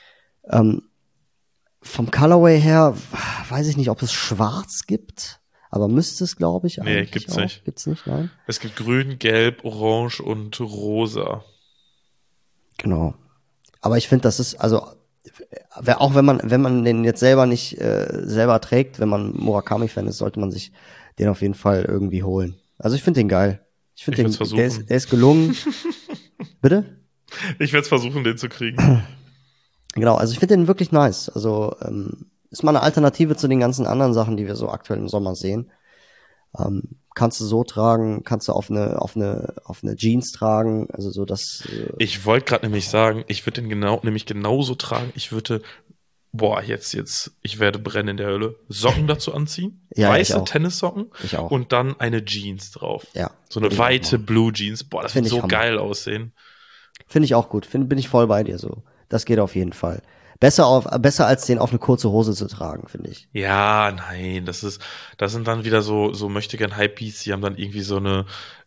vom Colorway her weiß ich nicht, ob es schwarz gibt, aber müsste es, glaube ich, eigentlich. Nee, gibt's auch. nicht. Gibt's nicht, nein. Es gibt grün, gelb, orange und rosa. Genau. Aber ich finde, das ist, also auch wenn man den jetzt selber nicht selber trägt, wenn man Murakami-Fan ist, sollte man sich den auf jeden Fall irgendwie holen. Also ich finde den geil. Ich finde der ist gelungen. Bitte? Ich werde es versuchen, den zu kriegen. Genau, also ich finde den wirklich nice. Also ist mal eine Alternative zu den ganzen anderen Sachen, die wir so aktuell im Sommer sehen. Kannst du so tragen, kannst du auf eine Jeans tragen, also so das. Ich wollte gerade nämlich sagen, ich würde den genauso tragen. Ich würde, ich werde brennen in der Hölle. Socken dazu anziehen, ja, weiße Tennissocken ich auch. Und dann eine Jeans drauf. Ja. So eine weite Blue Jeans. Boah, das wird so geil aussehen. Finde ich auch gut. Bin ich voll bei dir so. Das geht auf jeden Fall. Besser als den auf eine kurze Hose zu tragen, finde ich. Ja, nein, das sind dann wieder so möchte gern Hypebeasts, die haben dann irgendwie so eine,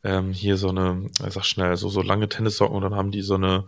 so lange Tennissocken und dann haben die so eine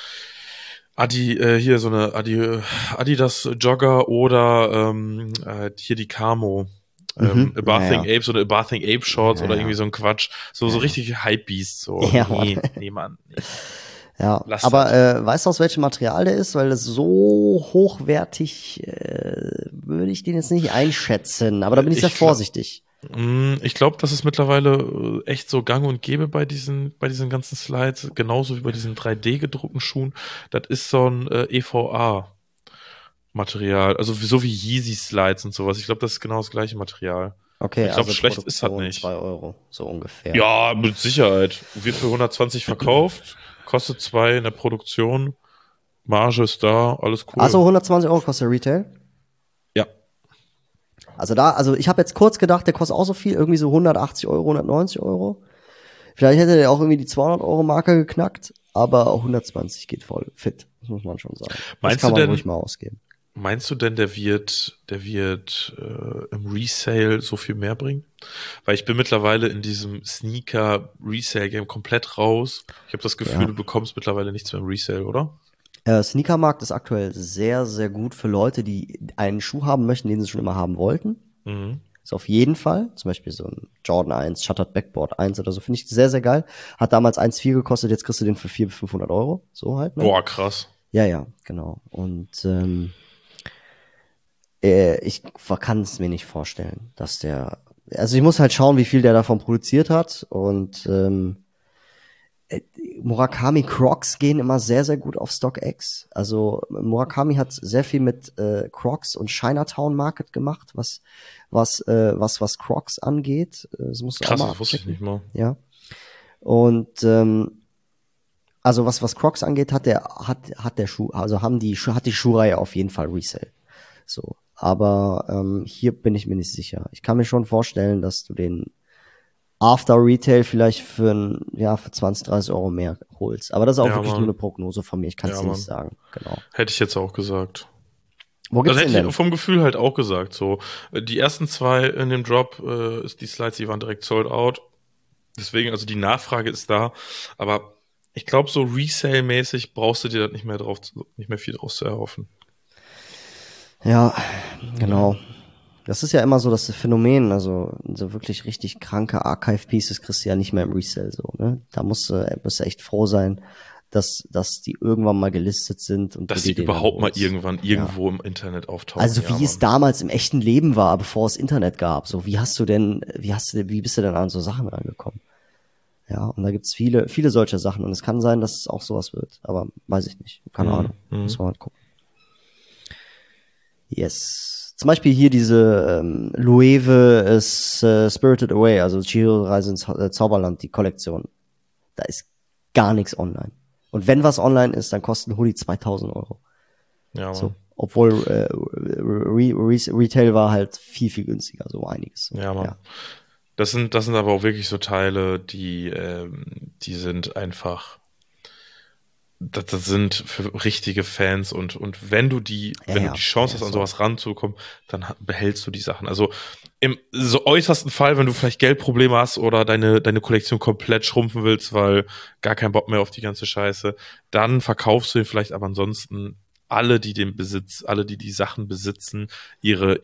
Adidas Jogger oder hier die Camo. A Bathing Apes oder A Bathing Ape Shorts oder irgendwie so ein Quatsch. So richtig Hypebeast, so. Ja, Nee, Mann. Nee. Ja, Lass aber das. weißt du, aus welchem Material der ist? Weil das so hochwertig würde ich den jetzt nicht einschätzen. Aber da bin ich sehr vorsichtig. Ich glaube, das ist mittlerweile echt so gang und gäbe bei diesen ganzen Slides, genauso wie bei diesen 3D gedruckten Schuhen. Das ist so ein EVA-Material, also so wie Yeezy Slides und sowas. Ich glaube, das ist genau das gleiche Material. Okay, Ich glaube, also schlecht ist das Produktion nicht. 2 Euro, so ungefähr. Ja, mit Sicherheit. Wird für 120 verkauft, kostet 2 in der Produktion, Marge ist da, alles cool. Also 120 Euro kostet der Retail? Ja. Also ich habe jetzt kurz gedacht, der kostet auch so viel, irgendwie so 180 Euro, 190 Euro. Vielleicht hätte der auch irgendwie die 200 Euro Marke geknackt, aber 120 geht voll fit, das muss man schon sagen. Das kann man ruhig mal ausgeben. Meinst du denn, der wird im Resale so viel mehr bringen? Weil ich bin mittlerweile in diesem Sneaker-Resale-Game komplett raus. Ich habe das Gefühl, du bekommst mittlerweile nichts mehr im Resale, oder? Sneakermarkt ist aktuell sehr, sehr gut für Leute, die einen Schuh haben möchten, den sie schon immer haben wollten. Mhm. Ist auf jeden Fall. Zum Beispiel so ein Jordan 1, Shuttered Backboard 1 oder so. Finde ich sehr, sehr geil. Hat damals 1,4 gekostet, jetzt kriegst du den für 400 bis 500 Euro. So halt, ne? Boah, krass. Ja, genau. Und ich kann es mir nicht vorstellen, dass der. Also ich muss halt schauen, wie viel der davon produziert hat. Und Murakami Crocs gehen immer sehr, sehr gut auf StockX. Also Murakami hat sehr viel mit Crocs und Chinatown Market gemacht, was Crocs angeht. Das musst du Krass, auch mal das wusste ich nicht mal. Ja. Und also was Crocs angeht, hat der Schuh, also hat die Schuhreihe auf jeden Fall Resale. So. Aber hier bin ich mir nicht sicher. Ich kann mir schon vorstellen, dass du den After Retail vielleicht für 20, 30 Euro mehr holst. Aber das ist auch wirklich nur eine Prognose von mir. Ich kann es dir nicht sagen. Genau. Hätte ich jetzt auch gesagt. Wo gibt's Also den hätte denn? ich vom Gefühl halt auch gesagt. So, die ersten 2 in dem Drop, die Slides, die waren direkt sold out. Deswegen, also die Nachfrage ist da. Aber ich glaube, so Resale-mäßig brauchst du dir da nicht mehr viel draus zu erhoffen. Ja, genau. Das ist ja immer so das Phänomen, also so wirklich richtig kranke Archive-Pieces kriegst du ja nicht mehr im Resale so, ne? Da musst du echt froh sein, dass die irgendwann mal gelistet sind und dass die überhaupt mal irgendwann irgendwo im Internet auftauchen. Also wie es damals im echten Leben war, bevor es Internet gab. So, wie bist du denn an so Sachen rangekommen? Ja, und da gibt's viele, viele solcher Sachen und es kann sein, dass es auch sowas wird, aber weiß ich nicht. Keine Ahnung. Muss man mal gucken. Yes. Zum Beispiel hier diese Loewe ist Spirited Away, also Chihiro Reise ins Zauberland, die Kollektion. Da ist gar nichts online. Und wenn was online ist, dann kosten Hoodie 2000 Euro. Ja, Mann. So, obwohl Retail war halt viel, viel günstiger, so einiges. Ja, Mann. Ja. Das sind aber auch wirklich so Teile, die sind einfach, das sind für richtige Fans und wenn du die Chance hast, an sowas ranzukommen, dann behältst du die Sachen. Also im so äußersten Fall, wenn du vielleicht Geldprobleme hast oder deine Kollektion komplett schrumpfen willst, weil gar kein Bock mehr auf die ganze Scheiße, dann verkaufst du ihn vielleicht, aber ansonsten alle, die die Sachen besitzen, ihre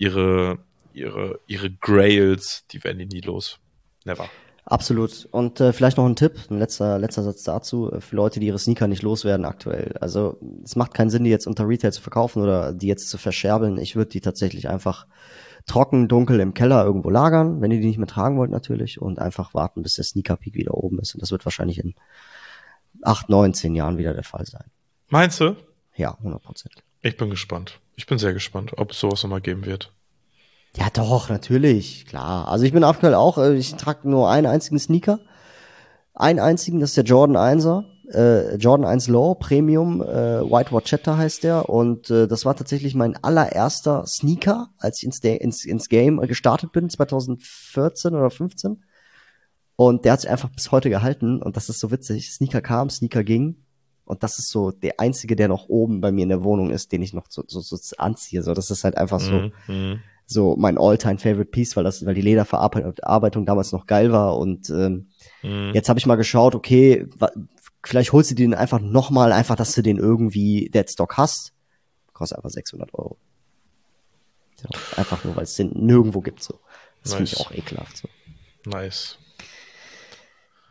Grails, die werden die nie los. Never. Absolut. Und vielleicht noch ein Tipp, ein letzter Satz dazu, für Leute, die ihre Sneaker nicht loswerden aktuell. Also es macht keinen Sinn, die jetzt unter Retail zu verkaufen oder die jetzt zu verscherbeln. Ich würde die tatsächlich einfach trocken, dunkel im Keller irgendwo lagern, wenn ihr die nicht mehr tragen wollt natürlich, und einfach warten, bis der Sneaker-Peak wieder oben ist. Und das wird wahrscheinlich in 8, 9, 10 Jahren wieder der Fall sein. Meinst du? Ja, 100%. Ich bin gespannt. Ich bin sehr gespannt, ob es sowas nochmal geben wird. Ja, doch, natürlich, klar. Also ich bin aktuell auch, ich trage nur einen einzigen Sneaker. Einen einzigen, das ist der Jordan 1er. Jordan 1 Low Premium, White Watchetta heißt der. Und das war tatsächlich mein allererster Sneaker, als ich ins Game gestartet bin, 2014 oder 15. Und der hat sich einfach bis heute gehalten. Und das ist so witzig. Sneaker kam, Sneaker ging. Und das ist so der einzige, der noch oben bei mir in der Wohnung ist, den ich noch so anziehe. So, das ist halt einfach so mein All-Time-Favorite Piece, weil die Lederverarbeitung damals noch geil war. Und jetzt habe ich mal geschaut, okay, vielleicht holst du den einfach nochmal, einfach, dass du den irgendwie Deadstock hast. Kostet einfach 600 Euro. Ja, einfach nur, weil es den nirgendwo gibt. So. Das finde ich auch ekelhaft. So. Nice.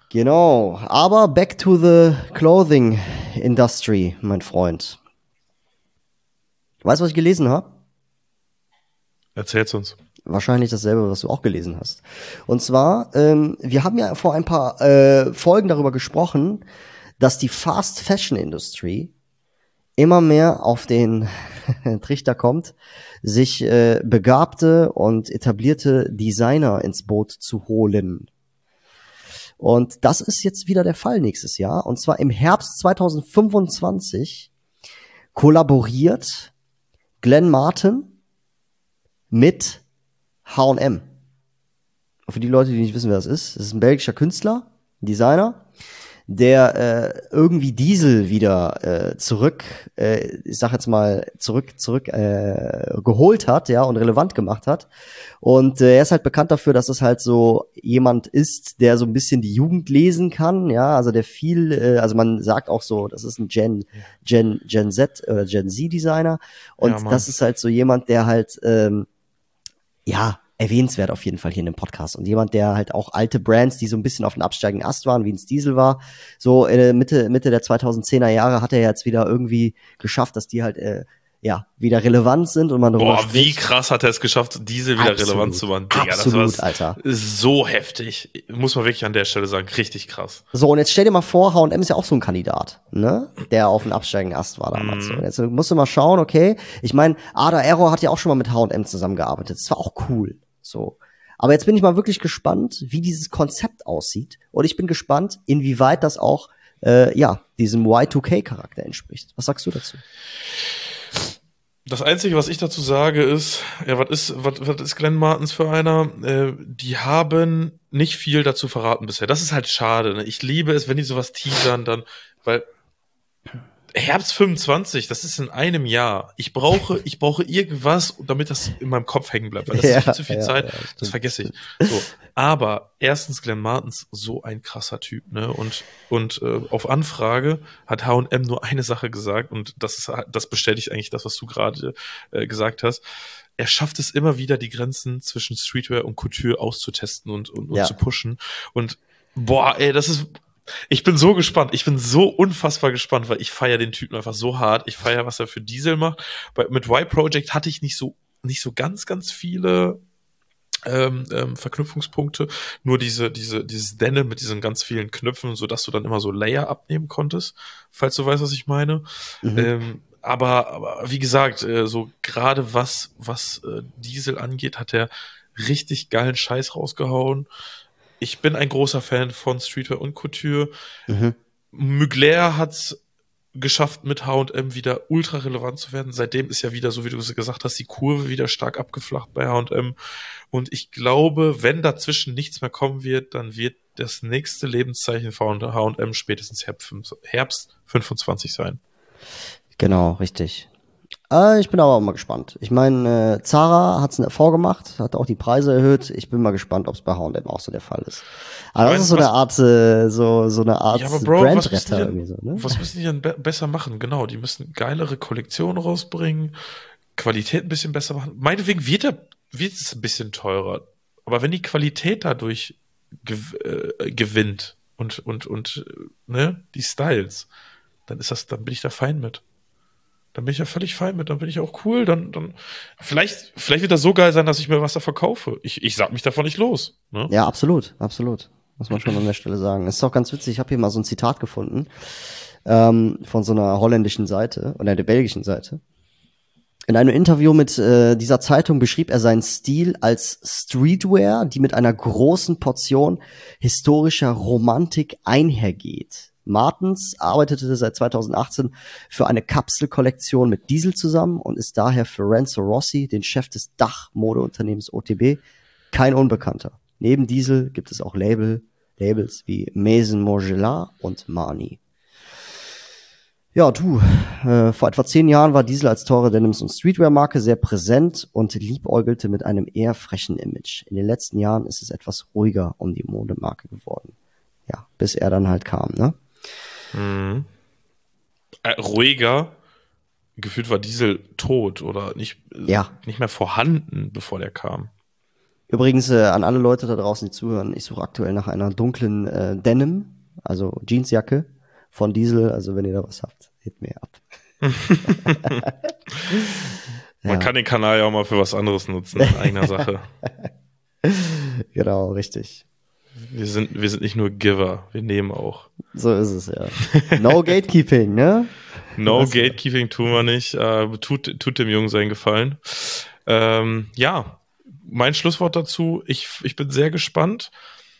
Genau, aber back to the clothing industry, mein Freund. Weißt du, was ich gelesen habe? Erzähl's uns. Wahrscheinlich dasselbe, was du auch gelesen hast. Und zwar, wir haben ja vor ein paar Folgen darüber gesprochen, dass die Fast Fashion Industry immer mehr auf den Trichter kommt, sich begabte und etablierte Designer ins Boot zu holen. Und das ist jetzt wieder der Fall nächstes Jahr. Und zwar im Herbst 2025 kollaboriert Glenn Martin mit H&M. Für die Leute, die nicht wissen, wer das ist ein belgischer Künstler, Designer, der irgendwie Diesel wieder zurück geholt hat, ja, und relevant gemacht hat. Und er ist halt bekannt dafür, dass es halt so jemand ist, der so ein bisschen die Jugend lesen kann, ja, also der viel, also man sagt auch so, das ist ein Gen Z oder Gen Z Designer. Und ja, das ist halt so jemand, der halt, erwähnenswert auf jeden Fall hier in dem Podcast. Und jemand, der halt auch alte Brands, die so ein bisschen auf den absteigenden Ast waren, wie ein Diesel war, so Mitte der 2010er Jahre hat er jetzt wieder irgendwie geschafft, dass die halt wieder relevant sind und man darüber spricht. Wie krass hat er es geschafft, Diesel wieder relevant zu machen. Digga, absolut, Alter. So heftig. Muss man wirklich an der Stelle sagen. Richtig krass. So, und jetzt stell dir mal vor, H&M ist ja auch so ein Kandidat, ne? Der auf den absteigenden Ast war damals. So. Und jetzt musst du mal schauen, okay, ich meine, Ada Error hat ja auch schon mal mit H&M zusammengearbeitet. Das war auch cool. So. Aber jetzt bin ich mal wirklich gespannt, wie dieses Konzept aussieht. Und ich bin gespannt, inwieweit das auch, diesem Y2K-Charakter entspricht. Was sagst du dazu? Das Einzige, was ich dazu sage, ist, was ist Glenn Martens für einer? Die haben nicht viel dazu verraten bisher. Das ist halt schade. Ne? Ich liebe es, wenn die sowas teasern, dann, weil Herbst 25, das ist in einem Jahr. Ich brauche irgendwas, damit das in meinem Kopf hängen bleibt, weil das ist viel zu viel Zeit, das vergesse ich. So. Aber erstens, Glenn Martens, so ein krasser Typ, ne? Und auf Anfrage hat H&M nur eine Sache gesagt, und das bestätigt eigentlich das, was du gerade gesagt hast. Er schafft es immer wieder, die Grenzen zwischen Streetwear und Couture auszutesten und zu pushen. Und ich bin so gespannt. Ich bin so unfassbar gespannt, weil ich feiere den Typen einfach so hart. Ich feiere, was er für Diesel macht. Mit Y-Project hatte ich nicht so ganz, ganz viele Verknüpfungspunkte. Nur dieses Denim mit diesen ganz vielen Knöpfen, sodass du dann immer so Layer abnehmen konntest, falls du weißt, was ich meine. Mhm. Aber wie gesagt, so gerade was Diesel angeht, hat er richtig geilen Scheiß rausgehauen. Ich bin ein großer Fan von Streetwear und Couture. Mhm. Mugler hat's geschafft, mit H&M wieder ultra relevant zu werden. Seitdem ist ja wieder, so wie du gesagt hast, die Kurve wieder stark abgeflacht bei H&M. Und ich glaube, wenn dazwischen nichts mehr kommen wird, dann wird das nächste Lebenszeichen von H&M spätestens Herbst 25 sein. Genau, richtig. Ich bin aber auch mal gespannt. Ich meine, Zara hat es vorgemacht, hat auch die Preise erhöht. Ich bin mal gespannt, ob es bei H&M auch so der Fall ist. Aber das ist so eine Art Brandretter irgendwie so, ne? Was müssen die denn besser machen? Genau, die müssen geilere Kollektionen rausbringen, Qualität ein bisschen besser machen. Meinetwegen wird es ein bisschen teurer. Aber wenn die Qualität dadurch gewinnt und ne, die Styles, dann bin ich da fein mit. Dann bin ich ja völlig fein mit, dann bin ich auch cool, dann vielleicht wird das so geil sein, dass ich mir was da verkaufe. Ich sag mich davon nicht los. Ne? Ja, absolut. Muss man schon an der Stelle sagen. Es ist auch ganz witzig, ich habe hier mal so ein Zitat gefunden von so einer holländischen Seite oder der belgischen Seite. In einem Interview mit dieser Zeitung beschrieb er seinen Stil als Streetwear, die mit einer großen Portion historischer Romantik einhergeht. Martens arbeitete seit 2018 für eine Kapselkollektion mit Diesel zusammen und ist daher für Renzo Rossi, den Chef des Dachmodeunternehmens OTB, kein Unbekannter. Neben Diesel gibt es auch Labels wie Maison Margiela und Marni. Ja, vor etwa 10 Jahren war Diesel als teure Denims- und Streetwear-Marke sehr präsent und liebäugelte mit einem eher frechen Image. In den letzten Jahren ist es etwas ruhiger um die Modemarke geworden. Ja, bis er dann halt kam, ne? Mhm. Ruhiger, gefühlt war Diesel tot oder nicht mehr vorhanden, bevor der kam. Übrigens an alle Leute da draußen, die zuhören, ich suche aktuell nach einer dunklen Denim, also Jeansjacke von Diesel. Also wenn ihr da was habt, hit mir ab. Man kann den Kanal ja auch mal für was anderes nutzen, in eigener Sache. Genau, richtig. Wir sind nicht nur Giver, wir nehmen auch. So ist es, ja. No Gatekeeping, ne? No Gatekeeping tun wir nicht. Tut dem Jungen seinen Gefallen. Ja, mein Schlusswort dazu, ich bin sehr gespannt.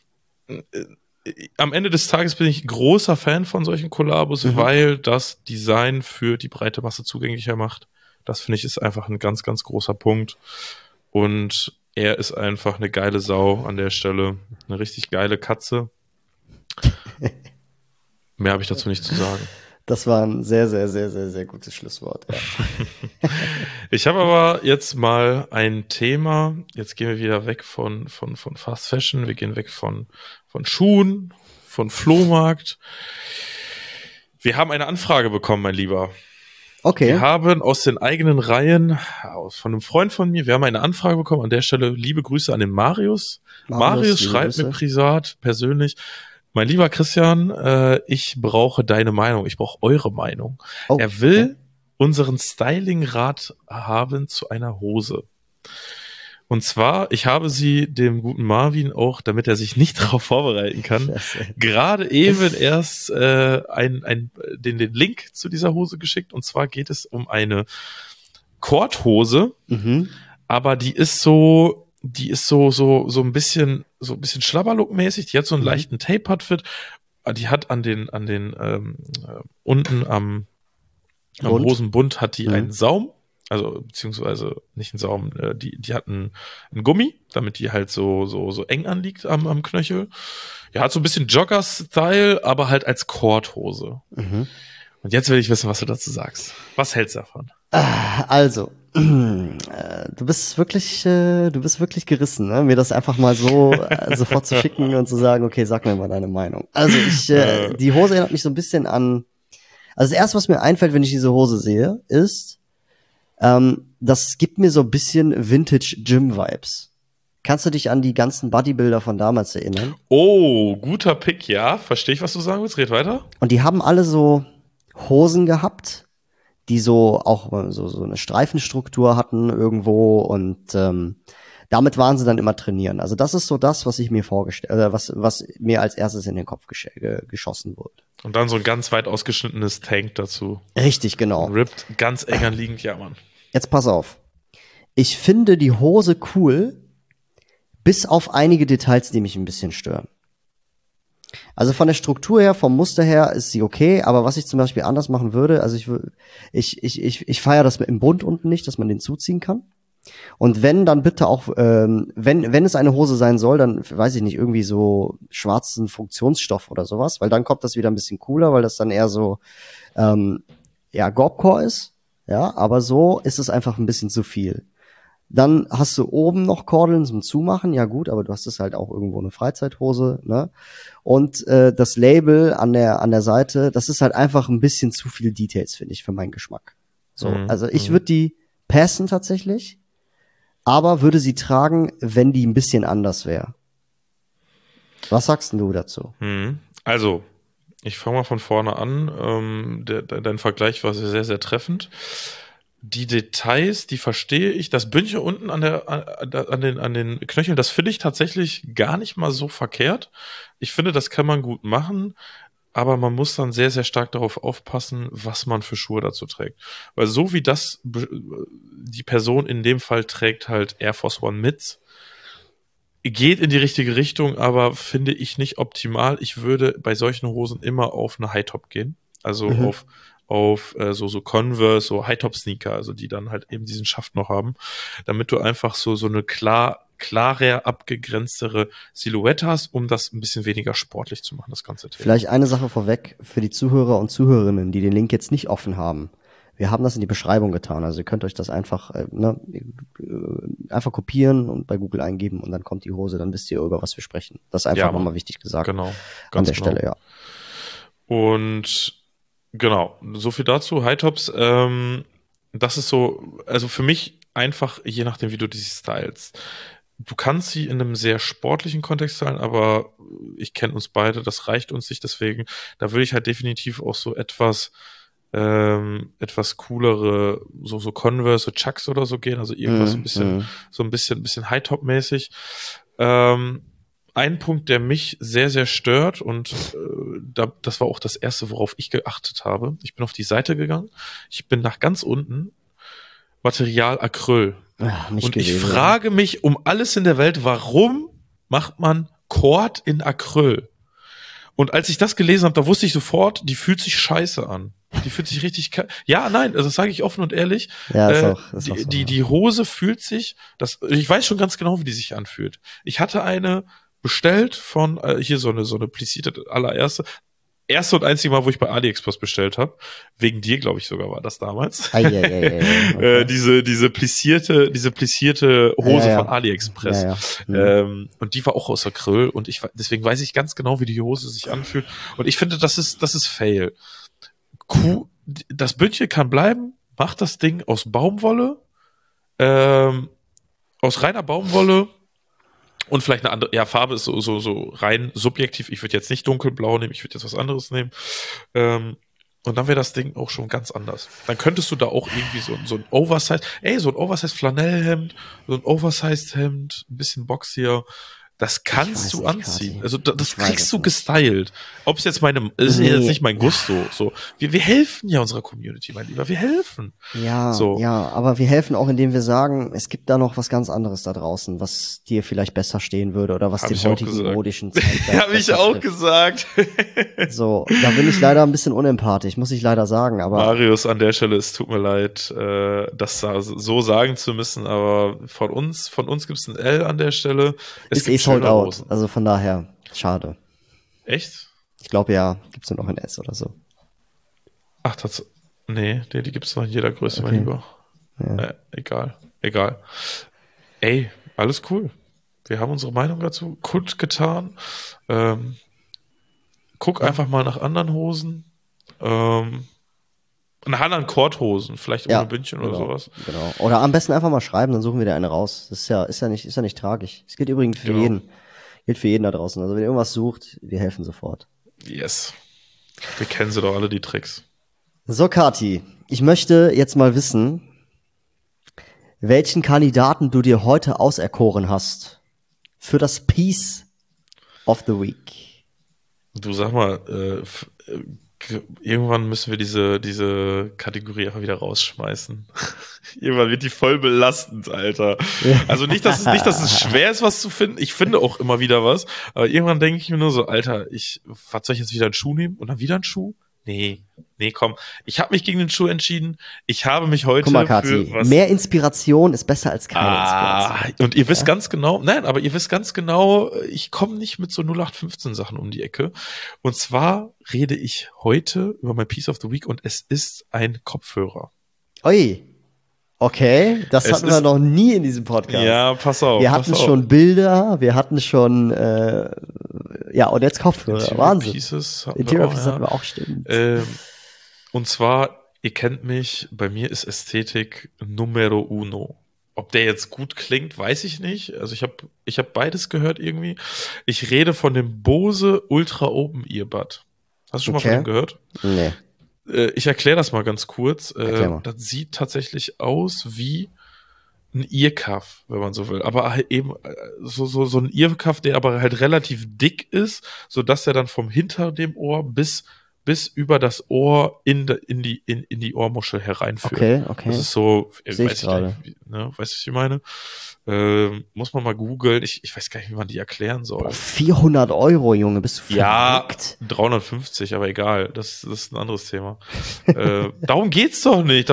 Am Ende des Tages bin ich großer Fan von solchen Kollabos, weil das Design für die breite Masse zugänglicher macht. Das finde ich ist einfach ein ganz, ganz großer Punkt. Und er ist einfach eine geile Sau an der Stelle. Eine richtig geile Katze. Mehr habe ich dazu nicht zu sagen. Das war ein sehr, sehr, sehr, sehr, sehr gutes Schlusswort. Ja. Ich habe aber jetzt mal ein Thema. Jetzt gehen wir wieder weg von Fast Fashion. Wir gehen weg von Schuhen, von Flohmarkt. Wir haben eine Anfrage bekommen, mein Lieber. Okay. Wir haben aus den eigenen Reihen, von einem Freund von mir, wir haben eine Anfrage bekommen. An der Stelle liebe Grüße an den Marius. Marius schreibt mir privat, persönlich: Mein lieber Christian, ich brauche deine Meinung, ich brauche eure Meinung. Er will unseren Styling-Rat haben zu einer Hose. Und zwar, ich habe sie dem guten Marvin auch, damit er sich nicht darauf vorbereiten kann, gerade eben erst den Link zu dieser Hose geschickt. Und zwar geht es um eine Korthose, aber die ist so ein bisschen Schlabberlook-mäßig. Die hat so einen leichten Tapered-Fit. Die hat an den unten am Hosenbund hat die einen Saum. Also, beziehungsweise nicht ein Saum, die hat einen Gummi, damit die halt so eng anliegt am Knöchel. Ja, hat so ein bisschen Jogger-Style, aber halt als Korthose. Und jetzt will ich wissen, was du dazu sagst. Was hältst du davon? Also, du bist wirklich gerissen, ne? Mir das einfach mal so sofort zu schicken und zu sagen, okay, sag mir mal deine Meinung. Also die Hose erinnert mich so ein bisschen an, also das erste, was mir einfällt, wenn ich diese Hose sehe, ist, das gibt mir so ein bisschen Vintage-Gym-Vibes. Kannst du dich an die ganzen Bodybuilder von damals erinnern? Oh, guter Pick, ja. Verstehe ich, was du sagen willst. Red weiter. Und die haben alle so Hosen gehabt, die so auch so eine Streifenstruktur hatten irgendwo und damit waren sie dann immer trainieren. Also das ist so das, was ich mir vorgestellt, was mir als erstes in den Kopf geschossen wurde. Und dann so ein ganz weit ausgeschnittenes Tank dazu. Richtig, genau. Ripped, ganz eng anliegend, ja, Mann. Jetzt pass auf. Ich finde die Hose cool, bis auf einige Details, die mich ein bisschen stören. Also von der Struktur her, vom Muster her ist sie okay, aber was ich zum Beispiel anders machen würde, also ich feiere das im Bund unten nicht, dass man den zuziehen kann. Und wenn, dann bitte auch, wenn es eine Hose sein soll, dann weiß ich nicht, irgendwie so schwarzen Funktionsstoff oder sowas, weil dann kommt das wieder ein bisschen cooler, weil das dann eher so, Gorbcore ist, ja, aber so ist es einfach ein bisschen zu viel. Dann hast du oben noch Kordeln zum Zumachen, ja gut, aber du hast es halt auch irgendwo eine Freizeithose, ne? Und das Label an der Seite, das ist halt einfach ein bisschen zu viel Details, finde ich, für meinen Geschmack. So, also ich würde die passen tatsächlich, aber würde sie tragen, wenn die ein bisschen anders wäre. Was sagst denn du dazu? Also, ich fange mal von vorne an. Dein Vergleich war sehr, sehr treffend. Die Details, die verstehe ich. Das Bündchen unten an den Knöcheln, das finde ich tatsächlich gar nicht mal so verkehrt. Ich finde, das kann man gut machen, aber man muss dann sehr, sehr stark darauf aufpassen, was man für Schuhe dazu trägt. Weil so wie das die Person in dem Fall trägt, halt Air Force One Mids, geht in die richtige Richtung, aber finde ich nicht optimal. Ich würde bei solchen Hosen immer auf eine High-Top gehen. Also auf so Converse, so High-Top-Sneaker, also die dann halt eben diesen Schaft noch haben, damit du einfach so eine klarer abgegrenztere Silhouette hast, um das ein bisschen weniger sportlich zu machen, das ganze Thema. Vielleicht eine Sache vorweg für die Zuhörer und Zuhörerinnen, die den Link jetzt nicht offen haben. Wir haben das in die Beschreibung getan, also ihr könnt euch das einfach einfach kopieren und bei Google eingeben und dann kommt die Hose, dann wisst ihr, über was wir sprechen. Das ist einfach nochmal wichtig gesagt. Genau. An der Stelle, ja. Und genau, so viel dazu. High-Tops, das ist so, also für mich einfach, je nachdem, wie du die stylst. du kannst sie in einem sehr sportlichen Kontext zahlen, aber ich kenne uns beide, das reicht uns nicht, deswegen, da würde ich halt definitiv auch so etwas coolere, so Converse, Chucks oder so gehen, also irgendwas so ein bisschen High-Top-mäßig. Ein Punkt, der mich sehr, sehr stört und das war auch das erste, worauf ich geachtet habe. Ich bin auf die Seite gegangen, ich bin nach ganz unten, Material Acryl. Ja, nicht und gewesen, ich frage mich um alles in der Welt, warum macht man Kord in Acryl? Und als ich das gelesen habe, da wusste ich sofort, die fühlt sich scheiße an. Die fühlt sich richtig, ja, nein, also das sage ich offen und ehrlich. Ja, ist auch so, die Hose fühlt sich, ich weiß schon ganz genau, wie die sich anfühlt. Ich hatte eine bestellt von, hier so eine plizierte allererste und einzige Mal, wo ich bei AliExpress bestellt habe. Wegen dir, glaube ich, sogar war das damals. Okay. Diese plizierte Hose von AliExpress. Und die war auch aus Acryl und deswegen weiß ich ganz genau, wie die Hose sich anfühlt. Und ich finde, das ist fail. Das Bündchen kann bleiben, macht das Ding aus Baumwolle, aus reiner Baumwolle. Und vielleicht eine andere, ja, Farbe ist so rein subjektiv. Ich würde jetzt nicht dunkelblau nehmen, ich würde jetzt was anderes nehmen. Und dann wäre das Ding auch schon ganz anders. Dann könntest du da auch irgendwie so ein Oversize Flanellhemd, so ein Oversized-Hemd, ein bisschen boxier. Das kannst du anziehen. Also das kriegst du gestylt. Ob es jetzt ist jetzt nicht mein Gusto. So, wir helfen ja unserer Community, mein Lieber. Wir helfen. Ja, so. Ja, aber wir helfen auch, indem wir sagen, es gibt da noch was ganz anderes da draußen, was dir vielleicht besser stehen würde oder was den heutigen modischen Zeitgeist habe ich auch gesagt. So, da bin ich leider ein bisschen unempathisch, muss ich leider sagen. Aber Marius, an der Stelle, es tut mir leid, das so sagen zu müssen, aber von uns gibt's ein L an der Stelle. Es gibt sold out, also von daher, schade. Echt? Ich glaube ja, gibt's nur noch ein S oder so. Ach, nee, die gibt's noch in jeder Größe, mein Lieber. Ja. Egal. Ey, alles cool. Wir haben unsere Meinung dazu kundgetan. Guck einfach mal nach anderen Hosen. Nach anderen Kordhosen, vielleicht ohne Bündchen oder sowas. Genau. Oder am besten einfach mal schreiben, dann suchen wir dir eine raus. Das ist ja nicht tragisch. Es gilt übrigens für jeden. Gilt für jeden da draußen. Also wenn ihr irgendwas sucht, wir helfen sofort. Yes. Wir kennen sie doch alle, die Tricks. So, Kati, ich möchte jetzt mal wissen, welchen Kandidaten du dir heute auserkoren hast für das Piece of the Week. Du sag mal, irgendwann müssen wir diese Kategorie einfach wieder rausschmeißen. Irgendwann wird die voll belastend, Alter. Also nicht, dass es schwer ist, was zu finden. Ich finde auch immer wieder was. Aber irgendwann denke ich mir nur so, Alter, was soll ich jetzt wieder einen Schuh nehmen? Und dann wieder einen Schuh? Nee, komm. Ich habe mich gegen den Schuh entschieden. Ich habe mich heute Guck mal, Kati, mehr Inspiration ist besser als keine Inspiration. Und ihr wisst ganz genau, ich komme nicht mit so 0815 Sachen um die Ecke. Und zwar rede ich heute über mein Piece of the Week und es ist ein Kopfhörer. Ui. Okay, das hatten wir noch nie in diesem Podcast. Ja, pass auf. Wir hatten schon Bilder, wir hatten schon, und jetzt Kopfhörer. Interior Wahnsinn. Pieces hatten Interior Pieces hatten wir auch, stimmt. Und zwar, ihr kennt mich, bei mir ist Ästhetik Numero uno. Ob der jetzt gut klingt, weiß ich nicht. Also ich hab beides gehört irgendwie. Ich rede von dem Bose Ultra Open Earbud. Hast du schon mal von dem gehört? Nee. Ich erkläre das mal ganz kurz. Das sieht tatsächlich aus wie ein Earcuff, wenn man so will. Aber halt eben so ein Earcuff, der aber halt relativ dick ist, sodass er dann vom hinter dem Ohr bis über das Ohr in die Ohrmuschel hereinführt. Okay. Das ist so, weißt du, was ich meine? Muss man mal googeln. Ich weiß gar nicht, wie man die erklären soll. 400 €, Junge, bist du verrückt? Ja, 350, aber egal. Das ist ein anderes Thema. Darum geht's doch nicht.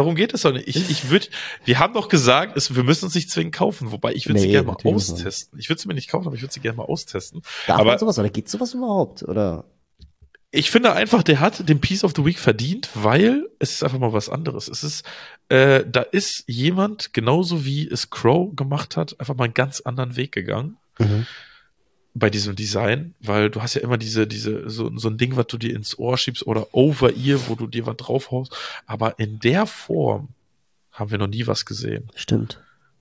Wir haben doch gesagt, wir müssen uns nicht zwingend kaufen. Wobei, ich würde sie gerne mal austesten. Ich würde sie mir nicht kaufen, aber ich würde sie gerne mal austesten. Darf man sowas, oder geht sowas überhaupt, oder? Ich finde einfach, der hat den Piece of the Week verdient, weil es ist einfach mal was anderes. Es ist, da ist jemand, genauso wie es Crow gemacht hat, einfach mal einen ganz anderen Weg gegangen. Bei diesem Design, weil du hast ja immer so ein Ding, was du dir ins Ohr schiebst oder Over-Ear, wo du dir was draufhaust. Aber in der Form haben wir noch nie was gesehen. Stimmt.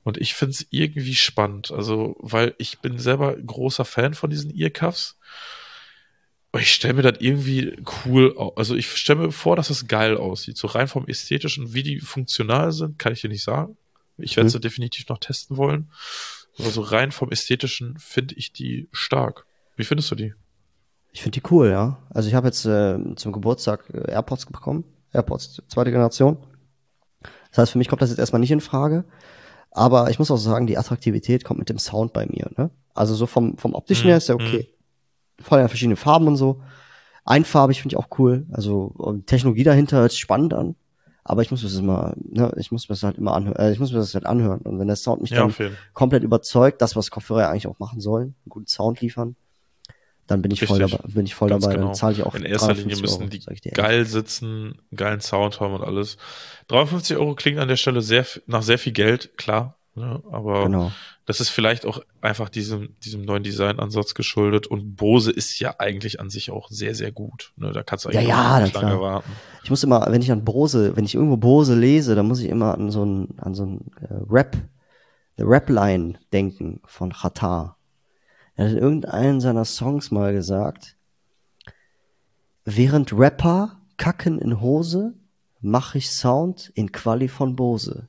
Und ich finde es irgendwie spannend, also, weil ich bin selber großer Fan von diesen Earcuffs. Und ich stelle mir das irgendwie cool aus. Also ich stelle mir vor, dass es geil aussieht. So rein vom Ästhetischen, wie die funktional sind, kann ich dir nicht sagen. Ich werde sie definitiv noch testen wollen. Aber so rein vom Ästhetischen finde ich die stark. Wie findest du die? Ich finde die cool, ja. Also ich habe jetzt zum Geburtstag AirPods bekommen. AirPods, zweite Generation. Das heißt, für mich kommt das jetzt erstmal nicht in Frage. Aber ich muss auch sagen, die Attraktivität kommt mit dem Sound bei mir, ne? Also so vom optischen her ist der okay. Voll ja verschiedene Farben und so. Einfarbig finde ich auch cool. Also Technologie dahinter hört sich spannend an. Aber ich muss mir das immer, ne, ich muss mir das halt immer anhören. Ich muss mir das halt anhören. Und wenn der Sound mich dann komplett überzeugt, das, was Kopfhörer ja eigentlich auch machen sollen, einen guten Sound liefern, dann bin ich voll dabei. Genau. Dann zahle ich auch in erster Linie müssen die geil sitzen, geilen Sound haben und alles. 53 € klingt an der Stelle nach sehr viel Geld, klar. Ja, aber das ist vielleicht auch einfach diesem neuen Designansatz geschuldet. Und Bose ist ja eigentlich an sich auch sehr, sehr gut. Ne, da kannst du eigentlich nicht lange warten. Ich muss immer, wenn ich irgendwo Bose lese, dann muss ich immer an so ein Rap-Line denken von Xatar. Er hat in irgendeinen seiner Songs mal gesagt, während Rapper kacken in Hose, mach ich Sound in Quali von Bose.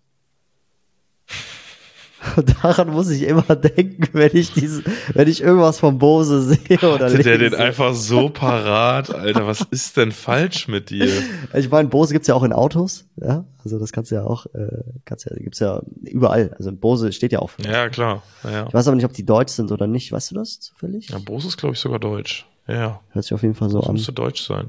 Und daran muss ich immer denken, wenn ich irgendwas von Bose sehe oder lese. Der den einfach so parat, Alter, was ist denn falsch mit dir? Ich meine, Bose gibt's ja auch in Autos, ja, also das kannst du ja auch, gibt's ja überall, also Bose steht ja auch für. Ja, klar, ja. Ich weiß aber nicht, ob die deutsch sind oder nicht, weißt du das zufällig? Ja, Bose ist, glaube ich, sogar deutsch, ja. Hört sich auf jeden Fall so an. Müsste deutsch sein.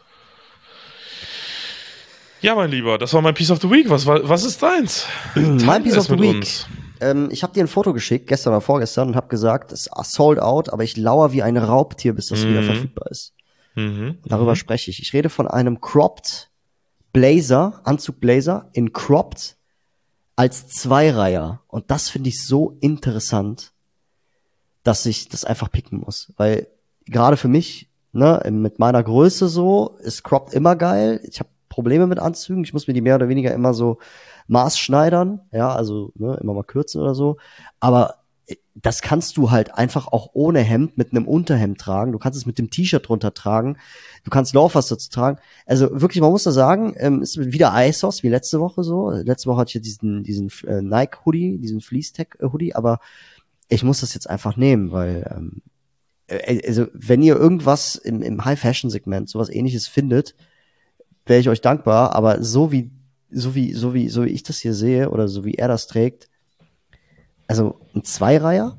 Ja, mein Lieber, das war mein Piece of the Week, was ist deins? Mein Piece of the Week. Ich habe dir ein Foto geschickt, gestern oder vorgestern, und habe gesagt, es ist sold out, aber ich lauere wie ein Raubtier, bis das wieder verfügbar ist. Darüber spreche ich. Ich rede von einem cropped Blazer, Anzug Blazer, in cropped als Zweireiher. Und das finde ich so interessant, dass ich das einfach picken muss. Weil gerade für mich, ne, mit meiner Größe so, ist cropped immer geil. Ich habe Probleme mit Anzügen. Ich muss mir die mehr oder weniger immer so maßschneidern, ja, also ne, immer mal kürzen oder so. Aber das kannst du halt einfach auch ohne Hemd mit einem Unterhemd tragen. Du kannst es mit dem T-Shirt drunter tragen. Du kannst Laufers dazu tragen. Also wirklich, man muss da sagen, ist wieder ASOS wie letzte Woche so. Letzte Woche hatte ich ja diesen Nike-Hoodie, diesen Fleece-Tech-Hoodie, aber ich muss das jetzt einfach nehmen, weil also wenn ihr irgendwas im High-Fashion-Segment sowas Ähnliches findet, wäre ich euch dankbar. Aber so wie ich das hier sehe oder so wie er das trägt, also ein Zweireiher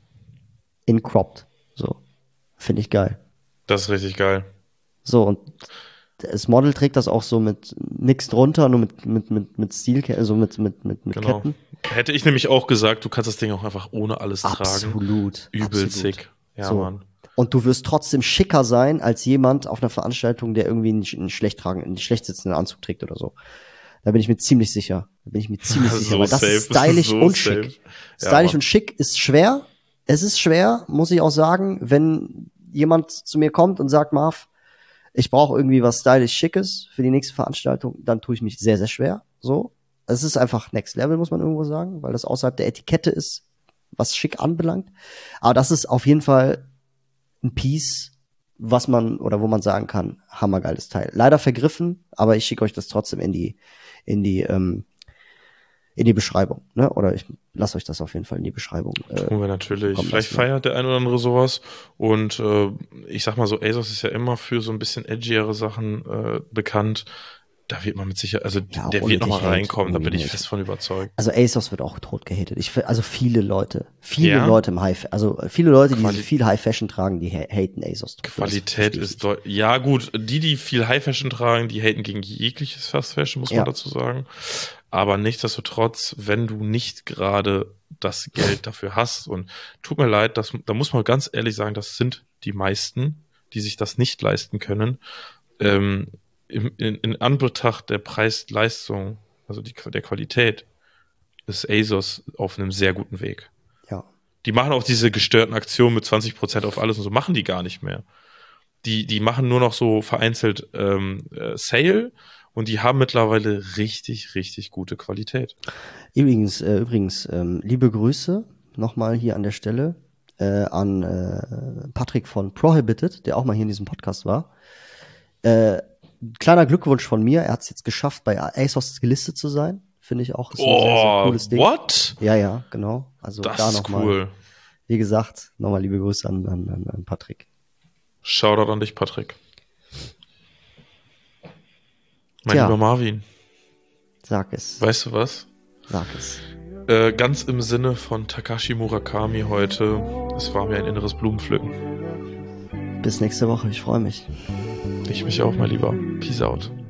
in cropped, so, finde ich geil. Das ist richtig geil. So, und das Model trägt das auch so mit nix drunter, nur mit Stil, also mit Ketten. Hätte ich nämlich auch gesagt, du kannst das Ding auch einfach ohne alles tragen. Absolut. Übel sick. Ja, so. Mann. Und du wirst trotzdem schicker sein als jemand auf einer Veranstaltung, der irgendwie einen schlecht sitzenden Anzug trägt oder so. Da bin ich mir ziemlich sicher. So weil das safe, ist stylisch so und safe. schick. Stylisch und schick ist schwer. Es ist schwer, muss ich auch sagen, wenn jemand zu mir kommt und sagt, Marv, ich brauche irgendwie was stylisch Schickes für die nächste Veranstaltung, dann tue ich mich sehr, sehr schwer. So. Es ist einfach Next Level, muss man irgendwo sagen, weil das außerhalb der Etikette ist, was schick anbelangt. Aber das ist auf jeden Fall ein Piece, wo man sagen kann, hammergeiles Teil. Leider vergriffen, aber ich schicke euch das trotzdem in die Beschreibung, ne? Oder ich lasse euch das auf jeden Fall in die Beschreibung. Tun wir natürlich. Vielleicht feiert der ein oder andere sowas. Und ich sag mal so, ASOS ist ja immer für so ein bisschen edgiere Sachen bekannt. Da wird man mit Sicherheit, also ja, der wird nochmal reinkommen, da bin ich fest von überzeugt. Also ASOS wird auch tot gehatet. Also viele Leute im viele Leute, die viel High Fashion tragen, die haten ASOS. Qualität ist ja gut, die viel High Fashion tragen, die haten gegen jegliches Fast Fashion, muss man dazu sagen. Aber nichtsdestotrotz, wenn du nicht gerade das Geld dafür hast, und tut mir leid, da muss man ganz ehrlich sagen, das sind die meisten, die sich das nicht leisten können, in Anbetracht der Preis-Leistung, also der Qualität, ist ASOS auf einem sehr guten Weg. Ja. Die machen auch diese gestörten Aktionen mit 20% auf alles und so, machen die gar nicht mehr. Die machen nur noch so vereinzelt Sale Und die haben mittlerweile richtig, richtig gute Qualität. Übrigens, liebe Grüße nochmal hier an der Stelle an Patrick von Prohibited, der auch mal hier in diesem Podcast war. Kleiner Glückwunsch von mir, er hat es jetzt geschafft, bei ASOS gelistet zu sein. Finde ich auch. Ist ein sehr, sehr cooles Ding. What? Ja, genau. Also das da ist nochmal, cool. Wie gesagt, nochmal liebe Grüße an Patrick. Shoutout an dich, Patrick. Mein lieber Marvin. Sag es. Weißt du was? Sag es. Ganz im Sinne von Takashi Murakami heute, es war mir ein inneres Blumenpflücken. Bis nächste Woche, ich freue mich. Ich mich auch, mein Lieber. Peace out.